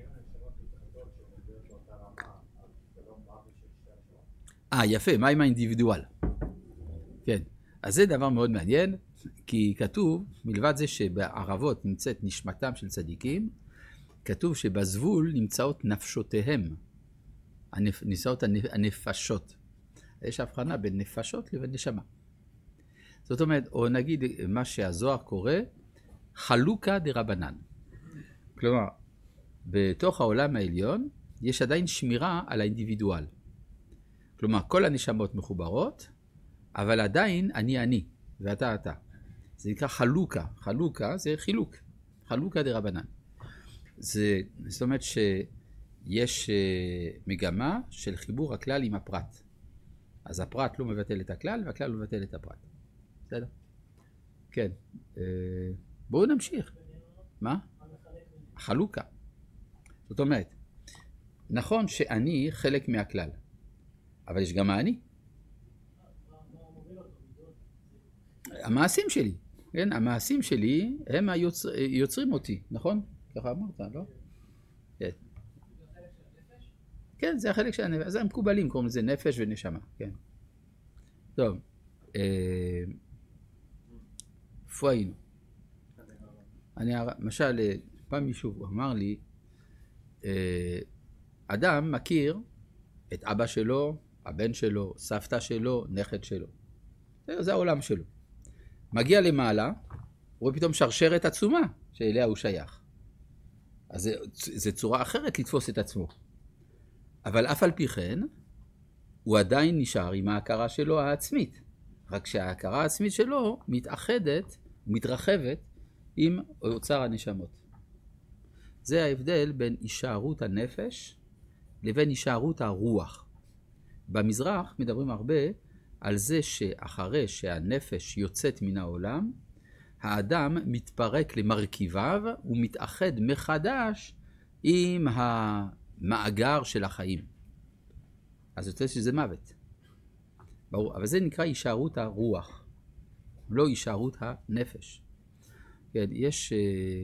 יפה, מה עם האינדיבידואל? כן, אז זה דבר מאוד מעניין, כי כתוב, מלבד זה שבערבות נמצאת נשמתם של צדיקים, כתוב שבזבול נמצאות נפשותיהם, נמצאות הנפשות. יש הבחנה בין נפשות לבין נשמה. זאת אומרת, או נגיד מה שהזוהר קורא, חלוקה דרבנן. כלומר, בתוך העולם העליון יש עדיין שמירה על האינדיבידואל. כלומר, כל הנשמות מחוברות, אבל עדיין אני, ואתה אתה. זה נקרא חלוקה. חלוקה זה חילוק. חלוקה דרבנן. זאת אומרת שיש מגמה של חיבור הכלל עם הפרט. אז הפרט לא מבטל את הכלל, והכלל לא מבטל את הפרט. בסדר? כן. בואו נמשיך. מה? חלוקה. זאת אומרת, נכון שאני חלק מהכלל, אבל יש גם אני. המעשים שלי, כן? המעשים שלי הם יוצרים אותי, נכון? ככה אמרת, לא? כן. כן, זה החלק של הנפש. אז הם מקובלים, קוראים לזה נפש ונשמה, כן. טוב. איפה היינו? למשל, פעם מישהו אמר לי, אדם מכיר את אבא שלו, הבן שלו, סבתא שלו, נכד שלו. זה העולם שלו. מגיע למעלה, רואה פתאום שרשרת עצומה שאליה הוא שייך. אז זה צורה אחרת לתפוס את עצמו. אבל אף על פי כן, הוא עדיין נשאר עם ההכרה שלו העצמית. רק שההכרה העצמית שלו מתאחדת, מתרחבת עם אוצר הנשמות. זה ההבדל בין הישארות הנפש לבין הישארות הרוח. במזרח מדברים הרבה על זה שאחרי שהנפש יוצאת מן העולם, האדם מתפרק למרכיביו ומתאחד מחדש עם המאגר של החיים. אז יוצא שזה מוות. ברור, אבל זה נקרא הישארות הרוח, לא הישארות הנפש. כן, יש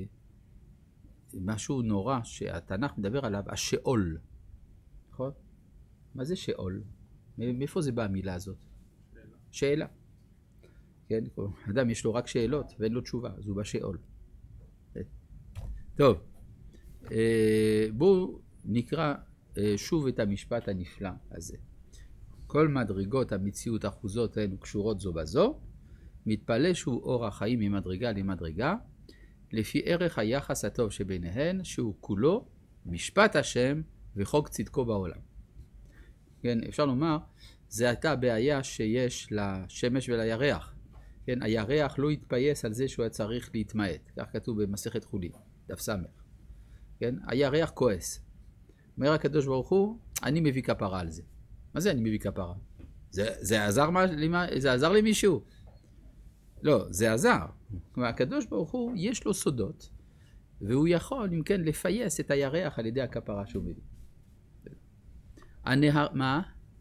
משהו נורא שהתנ"ך מדבר עליו, השאול. נכון? מה זה שאול? מאיפה זה בא המילה הזאת? שאלה. כן, אדם יש לו רק שאלות ואין לו תשובה, אז הוא בשאול. טוב, בואו נקרא שוב את המשפט הנפלא הזה. כל מדרגות המציאות אחוזות הן קשורות זו בזו, מתפלא שהוא אור החיים ממדרגה למדרגה, לפי ערך היחס הטוב שביניהן, שהוא כולו משפט השם וחוק צדקו בעולם. כן, אפשר לומר, זה הייתה הבעיה שיש לשמש ולירח. כן, הירח לא התפייס על זה שהוא היה צריך להתמעט, כך כתוב במסכת חולין, דף סמך. כן, הירח כועס. אומר הקדוש ברוך הוא, אני מביא כפרה על זה. מה זה אני מביא כפרה? זה עזר למישהו? לא, זה עזר. כלומר, הקדוש ברוך הוא, יש לו סודות, והוא יכול, אם כן, לפייס את הירח על ידי הכפרה שהוא מביא. הנהר, מה?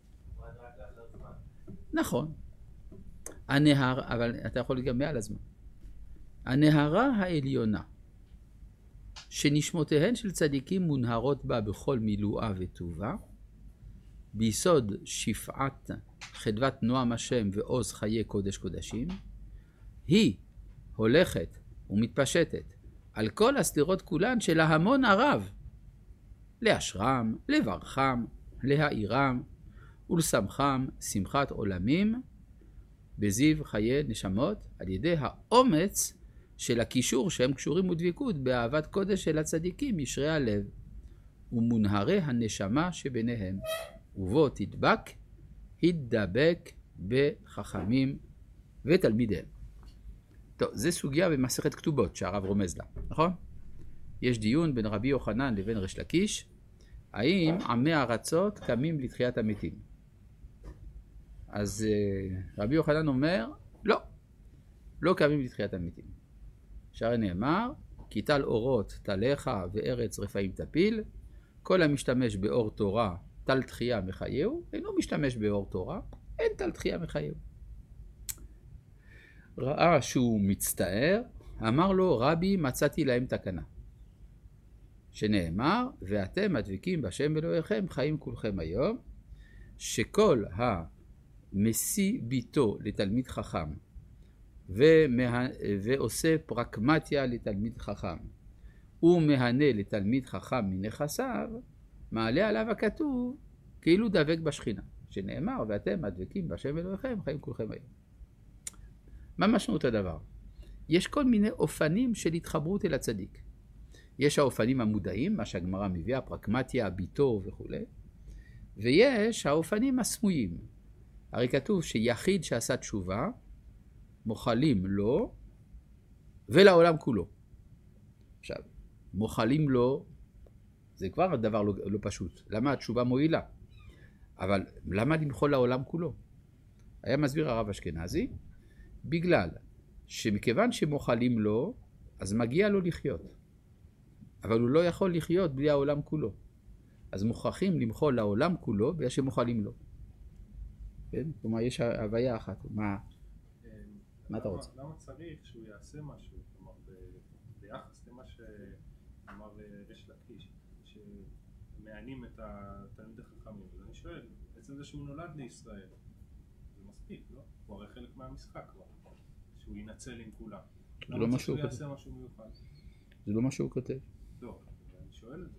נכון. הנהר, אבל אתה יכול גם מעל הזמן. הנהרה העליונה, שנשמותיהן של צדיקים מונהרות בה בכל מילואה וטובה, ביסוד שפעת חדוות נועם השם ועוז חיי קודש קודשים, היא הולכת ומתפשטת על כל הסתירות כולן של ההמון הרב, לאשרם, לברכם, להאירם ולשמחם שמחת עולמים, בזיו חיי נשמות, על ידי האומץ של הקישור שהם קשורים ודביקות באהבת קודש של הצדיקים ישרי הלב ומונהרי הנשמה שביניהם, ובו תדבק, התדבק בחכמים ותלמידיהם. טוב, זה סוגיה במסכת כתובות שהרב רומז לה, נכון? יש דיון בין רבי יוחנן לבין ריש לקיש, האם עמי ארצות קמים לתחיית המתים. אז רבי יוחנן אומר, לא קמים לתחיית המתים. שהרי נאמר, כי טל אורות תליך וארץ רפאים תפיל, כל המשתמש באור תורה טל תחייה מחייהו, אינו משתמש באור תורה, אין טל תחייה מחייהו. ראה שהוא מצטער, אמר לו, רבי מצאתי להם תקנה. שנאמר, ואתם הדבקים בשם אלוהיכם חיים כולכם היום, שכל המשיא ביתו לתלמיד חכם, ועושה פרקמטיה לתלמיד חכם, ומהנה לתלמיד חכם מנכסיו, מעלה עליו הכתוב, כאילו דבק בשכינה. שנאמר, ואתם הדבקים בשם אלוהיכם חיים כולכם היום. מה משמעות הדבר? יש כל מיני אופנים של התחברות אל הצדיק. יש האופנים המודעים, מה שהגמרא מביאה, פרקמטיה, ביתו וכו'. ויש האופנים הסמויים. הרי כתוב שיחיד שעשה תשובה, מוחלים לו ולעולם כולו. עכשיו, מוחלים לו, זה כבר דבר לא פשוט. למה התשובה מועילה? אבל למה למחול לעולם כולו? היה מסביר הרב אשכנזי, בגלל שמכיוון שמוחלים לו, אז מגיע לו לחיות. אבל הוא לא יכול לחיות בלי העולם כולו. אז מוכרחים למחול לעולם כולו בגלל שמוחלים לו. כן? כלומר, יש הוויה אחת. מה אתה רוצה? למה צריך שהוא יעשה משהו? כלומר, ביחס למה שאמר ריש לקיש, שמענים את התלמיד החכמים. אז אני שואל, בעצם זה שהוא נולד לישראל, זה מספיק, לא? הוא הרי חלק מהמשחק כבר, שהוא ינצל עם כולם. למה צריך שהוא יעשה משהו מיוחד? זה לא מה שהוא כותב. לא, אני שואל את זה.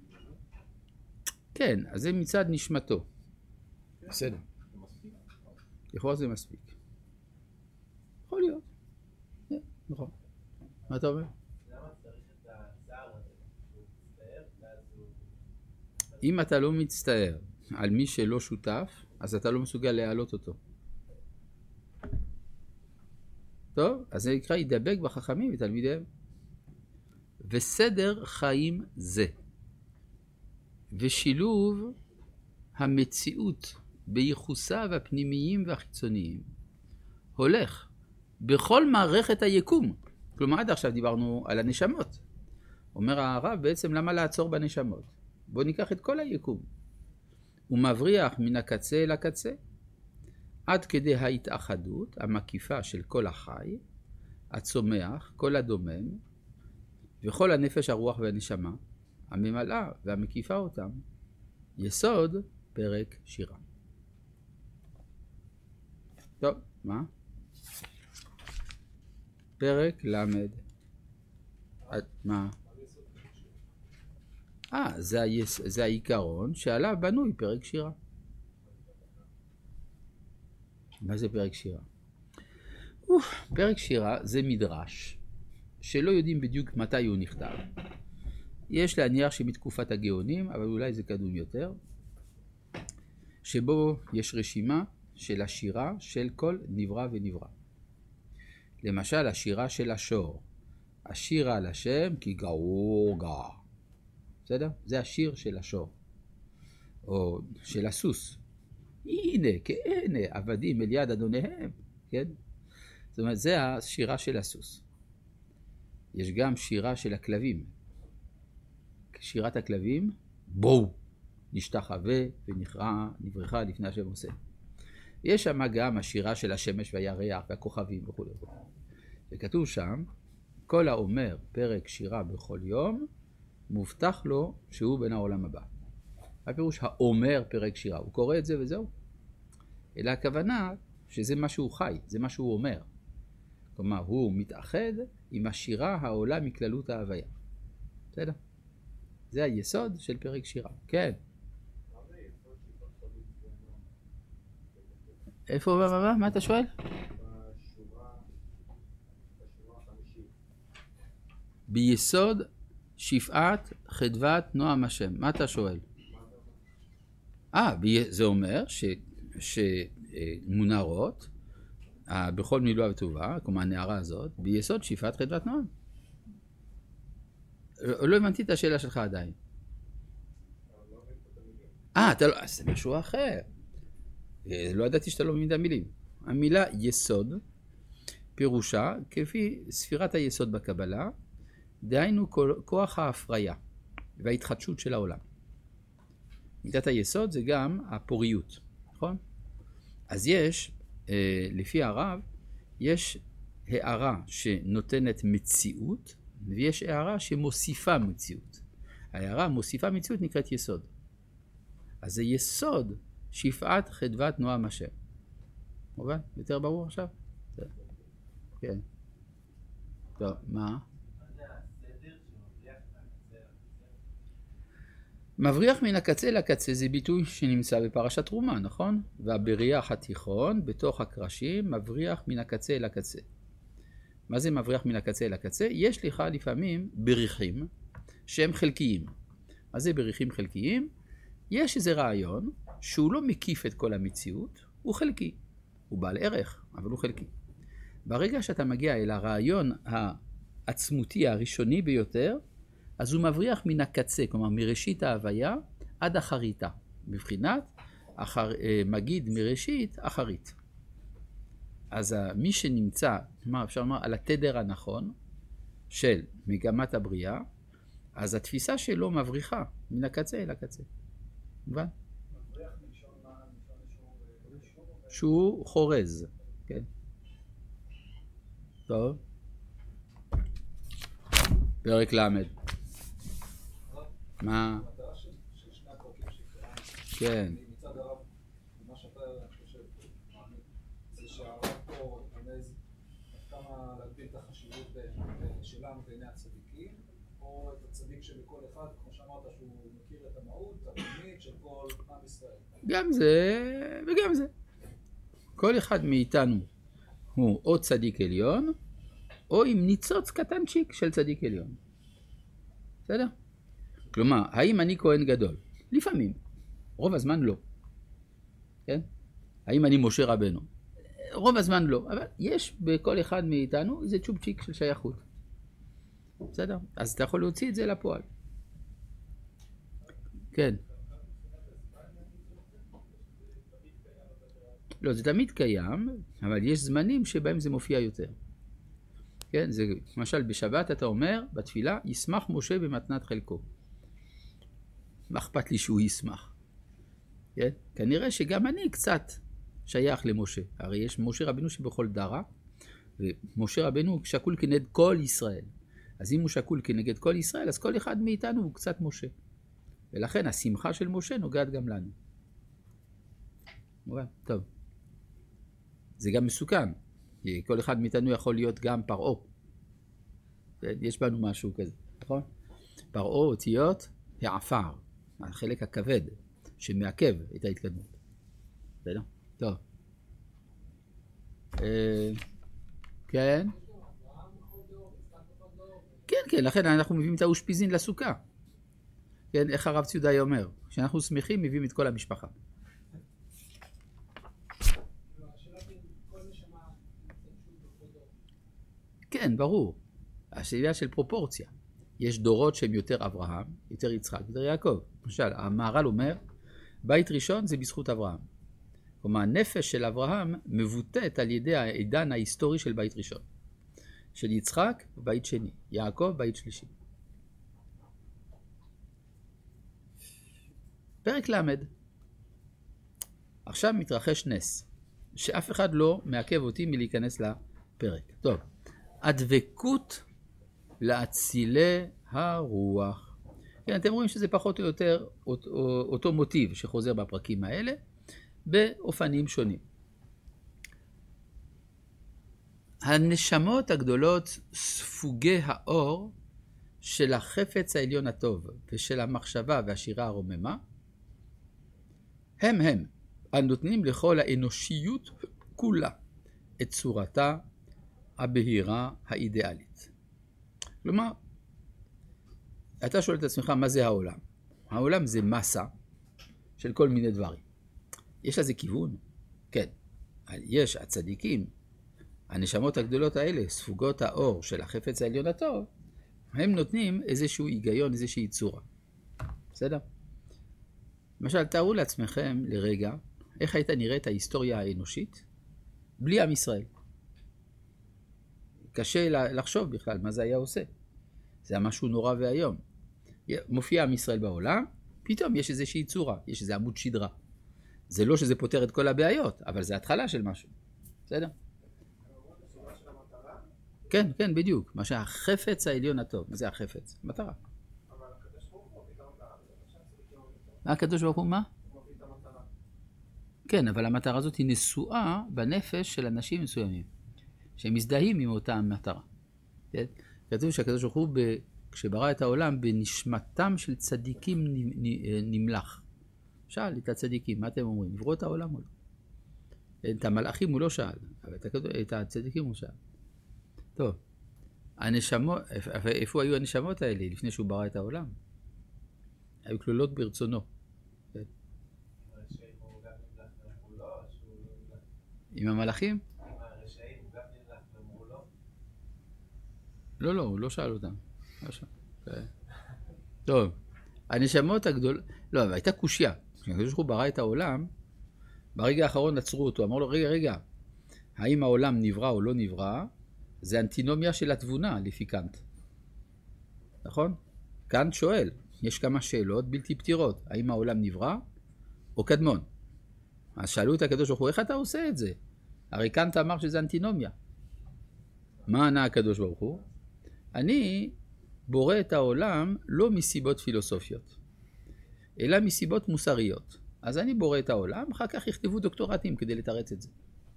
כן, אז זה מצד נשמתו. כן, בסדר. זה מספיק. יכול זה מספיק. יכול להיות. נכון. מה אתה אומר? למה צריך את הצער הזה? שהוא מצטער, ואז הוא... אם אתה לא מצטער על מי שלא שותף, אז אתה לא מסוגל להעלות אותו. טוב, אז זה נקרא ידבק בחכמים ותלמידיהם. וסדר חיים זה, ושילוב המציאות בייחוסיו הפנימיים והחיצוניים, הולך בכל מערכת היקום. כלומר, עד עכשיו דיברנו על הנשמות. אומר הרב, בעצם למה לעצור בנשמות? בוא ניקח את כל היקום. הוא מבריח מן הקצה אל הקצה, עד כדי ההתאחדות המקיפה של כל החי, הצומח, כל הדומם, וכל הנפש, הרוח והנשמה, הממלאה והמקיפה אותם, יסוד פרק שירה. טוב, מה? פרק למד. מה? זה העיקרון שעליו בנוי פרק שירה. מה זה פרק שירה? פרק שירה זה מדרש שלא יודעים בדיוק מתי הוא נכתב. יש להניח שמתקופת הגאונים, אבל אולי זה קדום יותר, שבו יש רשימה של השירה של כל נברא ונברא. למשל השירה של השור, השיר על השם כי גאור גאר. בסדר? זה השיר של השור. או של הסוס. הנה, כהנה, עבדים אל יד אדוניהם. כן? זאת אומרת, זה השירה של הסוס. יש גם שירה של הכלבים. שירת הכלבים, בואו, נשתחווה ונברכה לפני השם עושה. יש שם גם השירה של השמש והירח והכוכבים וכו'. וכתוב שם, כל האומר פרק שירה בכל יום, מובטח לו שהוא בן העולם הבא. הפירוש האומר פרק שירה, הוא קורא את זה וזהו. אלא הכוונה שזה מה שהוא חי, זה מה שהוא אומר. כלומר, הוא מתאחד עם השירה העולה מכללות ההוויה. בסדר? זה היסוד של פרק שירה. כן. איפה, מה אתה שואל? ביסוד שפעת חדוות נועם השם. מה אתה שואל? זה אומר שמונרות, בכל מילואה וטובה, כמו הנערה הזאת, ביסוד שפעת חדוות נועם. לא הבנתי את השאלה שלך עדיין. אתה לא, זה משהו אחר. לא ידעתי שאתה לא מבין את המילים. המילה יסוד, פירושה, כפי ספירת היסוד בקבלה, דהיינו כוח ההפריה וההתחדשות של העולם. מידת היסוד זה גם הפוריות, נכון? אז יש, לפי הרב, יש הערה שנותנת מציאות, ויש הערה שמוסיפה מציאות. ההערה מוסיפה מציאות נקראת יסוד. אז זה יסוד שפעת חדוות נועם השם. מובן? יותר ברור עכשיו? כן. טוב, מה? מבריח מן הקצה לקצה זה ביטוי שנמצא בפרשת תרומה, נכון? והבריח התיכון בתוך הקרשים מבריח מן הקצה לקצה. מה זה מבריח מן הקצה לקצה? יש לך לפעמים בריחים שהם חלקיים. מה זה בריחים חלקיים? יש איזה רעיון שהוא לא מקיף את כל המציאות, הוא חלקי. הוא בעל ערך, אבל הוא חלקי. ברגע שאתה מגיע אל הרעיון העצמותי הראשוני ביותר, אז הוא מבריח מן הקצה, כלומר מראשית ההוויה עד אחריתה. בבחינת מגיד מראשית אחרית. אז מי שנמצא, אפשר לומר, על התדר הנכון של מגמת הבריאה, אז התפיסה שלו מבריחה מן הקצה אל הקצה. מובן? מבריח מלשון מה? שהוא חורז, כן. טוב. פרק למד. מה? המטרה של שני הפרקים שקראנו. כן. מצד הרב, מה שאתה חושב, זה שהרב פה רומז עד כמה להגדיל את החשיבות שלנו בעיני הצדיקים, או את הצדיק שבכל אחד, כמו שאמרת, שהוא מכיר את המהות, הפנימית של כל עם ישראל. גם זה וגם זה. כל אחד מאיתנו הוא או צדיק עליון, או עם ניצוץ קטנצ'יק של צדיק עליון. בסדר? כלומר, האם אני כהן גדול? לפעמים. רוב הזמן לא. כן? האם אני משה רבנו? רוב הזמן לא. אבל יש בכל אחד מאיתנו איזה צ'ופצ'יק של שייכות. בסדר? אז אתה יכול להוציא את זה לפועל. כן. לא, זה תמיד קיים, אבל יש זמנים שבהם זה מופיע יותר. כן? זה, למשל, בשבת אתה אומר, בתפילה, ישמח משה במתנת חלקו. מה אכפת לי שהוא ישמח? כן? כנראה שגם אני קצת שייך למשה. הרי יש משה רבנו שבכל דרה, ומשה רבנו שקול כנגד כל ישראל. אז אם הוא שקול כנגד כל ישראל, אז כל אחד מאיתנו הוא קצת משה. ולכן השמחה של משה נוגעת גם לנו. טוב. זה גם מסוכן. כי כל אחד מאיתנו יכול להיות גם פרעה. יש בנו משהו כזה, נכון? פרעה, אותיות, ה' העפר, החלק הכבד, שמעכב את ההתקדמות. בסדר? טוב. כן? כן, כן, לכן אנחנו מביאים את האושפיזין לסוכה. כן, איך הרב ציודאי אומר? כשאנחנו שמחים, מביאים את כל המשפחה. כן, ברור. השאלה של פרופורציה. יש דורות שהם יותר אברהם, יותר יצחק, יותר יעקב. למשל, המהר"ל אומר, בית ראשון זה בזכות אברהם. כלומר, הנפש של אברהם מבוטאת על ידי העידן ההיסטורי של בית ראשון. של יצחק, בית שני. יעקב, בית שלישי. פרק למד. עכשיו מתרחש נס, שאף אחד לא מעכב אותי מלהיכנס לפרק. טוב, הדבקות להצילי הרוח. כן, אתם רואים שזה פחות או יותר אותו מוטיב שחוזר בפרקים האלה, באופנים שונים. הנשמות הגדולות ספוגי האור של החפץ העליון הטוב ושל המחשבה והשירה הרוממה, הם הנותנים לכל האנושיות כולה את צורתה הבהירה האידיאלית. כלומר, אתה שואל את עצמך מה זה העולם? העולם זה מסה של כל מיני דברים. יש לזה כיוון? כן. יש הצדיקים, הנשמות הגדולות האלה, ספוגות האור של החפץ העליון הטוב, הם נותנים איזשהו היגיון, איזושהי צורה. בסדר? למשל, תארו לעצמכם לרגע, איך הייתה נראית ההיסטוריה האנושית בלי עם ישראל. קשה לחשוב בכלל מה זה היה עושה. זה היה משהו נורא והיום. מופיע עם ישראל בעולם, פתאום יש איזושהי צורה, יש איזה עמוד שדרה. זה לא שזה פותר את כל הבעיות, אבל זה התחלה של משהו. בסדר? כן, כן, בדיוק. מה שהחפץ העליון הטוב. מה זה החפץ? מטרה. אבל הקדוש ברוך הוא מביא את המטרה. הקדוש ברוך הוא מה? הוא מביא את המטרה. כן, אבל המטרה הזאת היא נשואה בנפש של אנשים מסוימים, שהם מזדהים עם אותה המטרה. כן? כתוב שהקדוש ברוך הוא, כשברא את העולם, בנשמתם של צדיקים נמלך. שאל את הצדיקים, מה אתם אומרים? נברוא את העולם או לא? את המלאכים הוא לא שאל, אבל את הצדיקים הוא שאל. טוב, הנשמות, איפה היו הנשמות האלה לפני שהוא ברא את העולם? היו כלולות ברצונו. עם המלאכים? לא, הוא לא שאל אותם. טוב, הנשמות הגדולות, לא, אבל הייתה קושיה. כשהקדוש ברוך הוא ברא את העולם, ברגע האחרון עצרו אותו, אמרו לו, רגע, האם העולם נברא או לא נברא? זה אנטינומיה של התבונה לפי קאנט. נכון? קאנט שואל, יש כמה שאלות בלתי פתירות, האם העולם נברא או קדמון? אז שאלו את הקדוש ברוך הוא, איך אתה עושה את זה? הרי קאנט אמר שזה אנטינומיה. מה ענה הקדוש ברוך הוא? אני בורא את העולם לא מסיבות פילוסופיות, אלא מסיבות מוסריות. אז אני בורא את העולם, אחר כך יכתבו דוקטורטים כדי לתרץ את זה.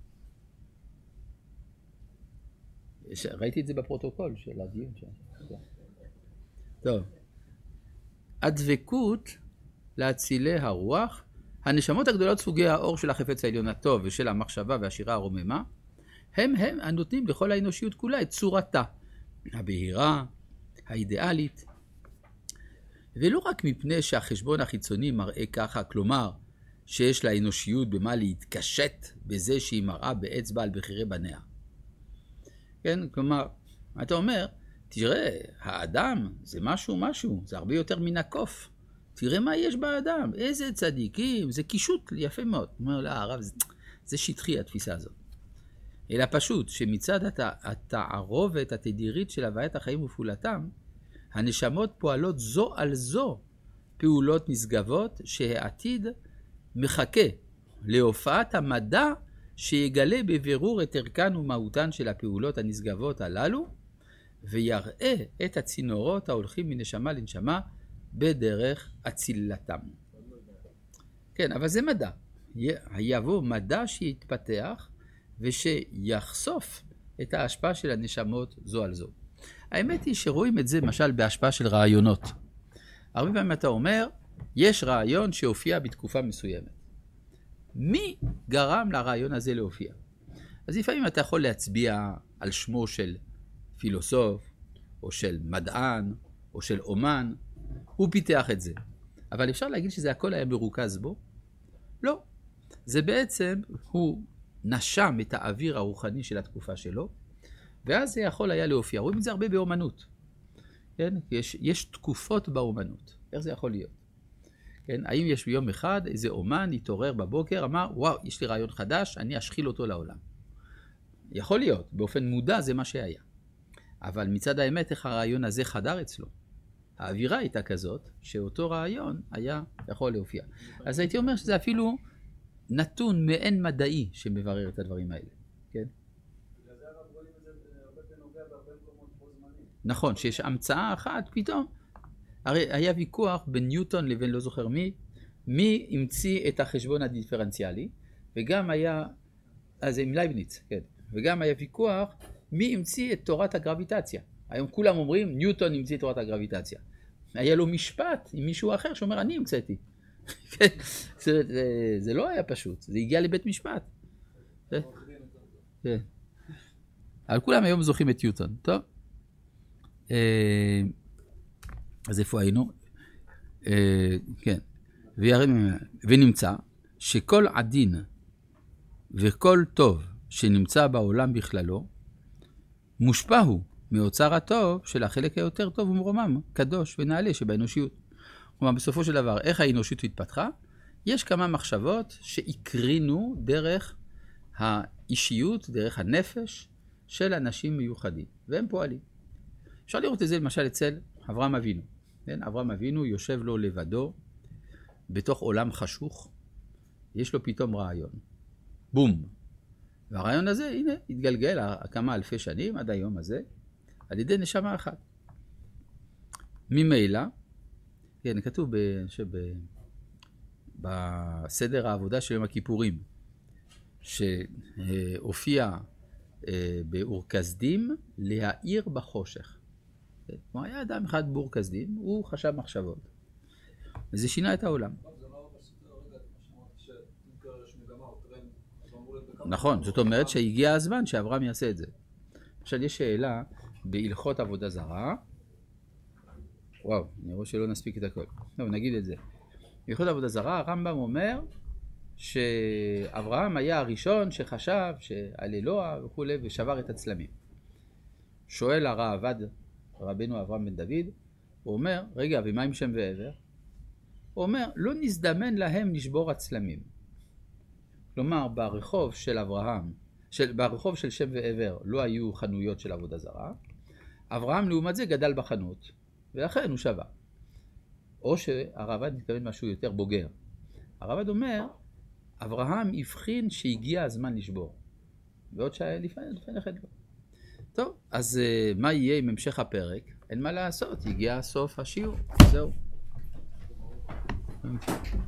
ראיתי את זה בפרוטוקול של הדיון שם. טוב. הדבקות להצילי הרוח, הנשמות הגדולות סוגי האור של החפץ העליון הטוב ושל המחשבה והשירה הרוממה, הם הנותנים לכל האנושיות כולה את צורתה, הבהירה, האידיאלית, ולא רק מפני שהחשבון החיצוני מראה ככה, כלומר שיש לאנושיות במה להתקשט בזה שהיא מראה באצבע על בחירי בניה. כן, כלומר, אתה אומר, תראה, האדם זה משהו, זה הרבה יותר מן הקוף. תראה מה יש באדם, איזה צדיקים, זה קישוט יפה מאוד. אומר לה, הרב, זה שטחי התפיסה הזאת. אלא פשוט שמצד התערובת התדירית של הוויית החיים ופעולתם, הנשמות פועלות זו על זו פעולות נשגבות שהעתיד מחכה להופעת המדע שיגלה בבירור את ערכן ומהותן של הפעולות הנשגבות הללו, ויראה את הצינורות ההולכים מנשמה לנשמה בדרך הצילתם. כן, אבל זה מדע. יבוא מדע שיתפתח ושיחשוף את ההשפעה של הנשמות זו על זו. האמת היא שרואים את זה למשל בהשפעה של רעיונות. הרבה פעמים אתה אומר, יש רעיון שהופיע בתקופה מסוימת. מי גרם לרעיון הזה להופיע? אז לפעמים אתה יכול להצביע על שמו של פילוסוף, או של מדען, או של אומן, הוא פיתח את זה. אבל אפשר להגיד שזה הכל היה מרוכז בו? לא. זה בעצם, הוא נשם את האוויר הרוחני של התקופה שלו, ואז זה יכול היה להופיע. רואים את זה הרבה באומנות. כן? יש תקופות באומנות. איך זה יכול להיות? כן? האם יש ביום אחד איזה אומן התעורר בבוקר, אמר, וואו, יש לי רעיון חדש, אני אשחיל אותו לעולם. יכול להיות, באופן מודע זה מה שהיה. אבל מצד האמת, איך הרעיון הזה חדר אצלו? האווירה הייתה כזאת, שאותו רעיון היה יכול להופיע. אז הייתי אומר שזה אפילו נתון מעין מדעי שמברר את הדברים האלה. כן? בגלל זה הרב רואים את זה הרבה בנוגע בהרבה מקומות בו זמנים. נכון, שיש המצאה אחת, פתאום. הרי היה ויכוח בין ניוטון לבין לא זוכר מי המציא את החשבון הדיפרנציאלי, וגם היה, אז עם לייבניץ, כן, וגם היה ויכוח מי המציא את תורת הגרביטציה. היום כולם אומרים, ניוטון המציא את תורת הגרביטציה. היה לו משפט עם מישהו אחר שאומר, אני המצאתי. זה לא היה פשוט, זה הגיע לבית משפט. אבל כולם היום זוכים את ניוטון. טוב. אז איפה היינו? כן. ונמצא שכל עדין וכל טוב שנמצא בעולם בכללו, מושפע הוא מאוצר הטוב של החלק היותר טוב ומרומם, קדוש ונעלה שבאנושיות. כלומר, בסופו של דבר, איך האנושיות התפתחה? יש כמה מחשבות שהקרינו דרך האישיות, דרך הנפש של אנשים מיוחדים, והם פועלים. אפשר לראות את זה למשל אצל אברהם אבינו. כן? אברהם אבינו יושב לו לבדו בתוך עולם חשוך, יש לו פתאום רעיון. בום. והרעיון הזה, הנה, התגלגל כמה אלפי שנים עד היום הזה, על ידי נשמה אחת. ממילא, כן, כתוב בסדר העבודה של יום הכיפורים, שהופיע באור כסדים להאיר בחושך. כלומר, היה אדם אחד באור כסדים, הוא חשב מחשבות. וזה שינה את העולם. נכון, זאת אומרת שהגיע הזמן שאברהם יעשה את זה. עכשיו יש שאלה בהלכות עבודה זרה. וואו, אני רואה שלא נספיק את הכל. טוב, נגיד את זה. בהלכות עבודה זרה, הרמב"ם אומר שאברהם היה הראשון שחשב שעל אלוה וכו' ושבר את הצלמים. שואל הרעב"ד, רבנו אברהם בן דוד, הוא אומר, רגע, ומה עם שם ועבר? הוא אומר, לא נזדמן להם לשבור הצלמים. כלומר, ברחוב של אברהם, ברחוב של שם ועבר לא היו חנויות של עבודה זרה, אברהם לעומת זה גדל בחנות, ולכן הוא שבר. או שהרעב"ד מתכוון משהו יותר בוגר. הרעב"ד אומר, אברהם הבחין שהגיע הזמן לשבור, ועוד לפני כן לא. טוב, אז מה יהיה עם המשך הפרק? אין מה לעשות, הגיע סוף השיעור, זהו.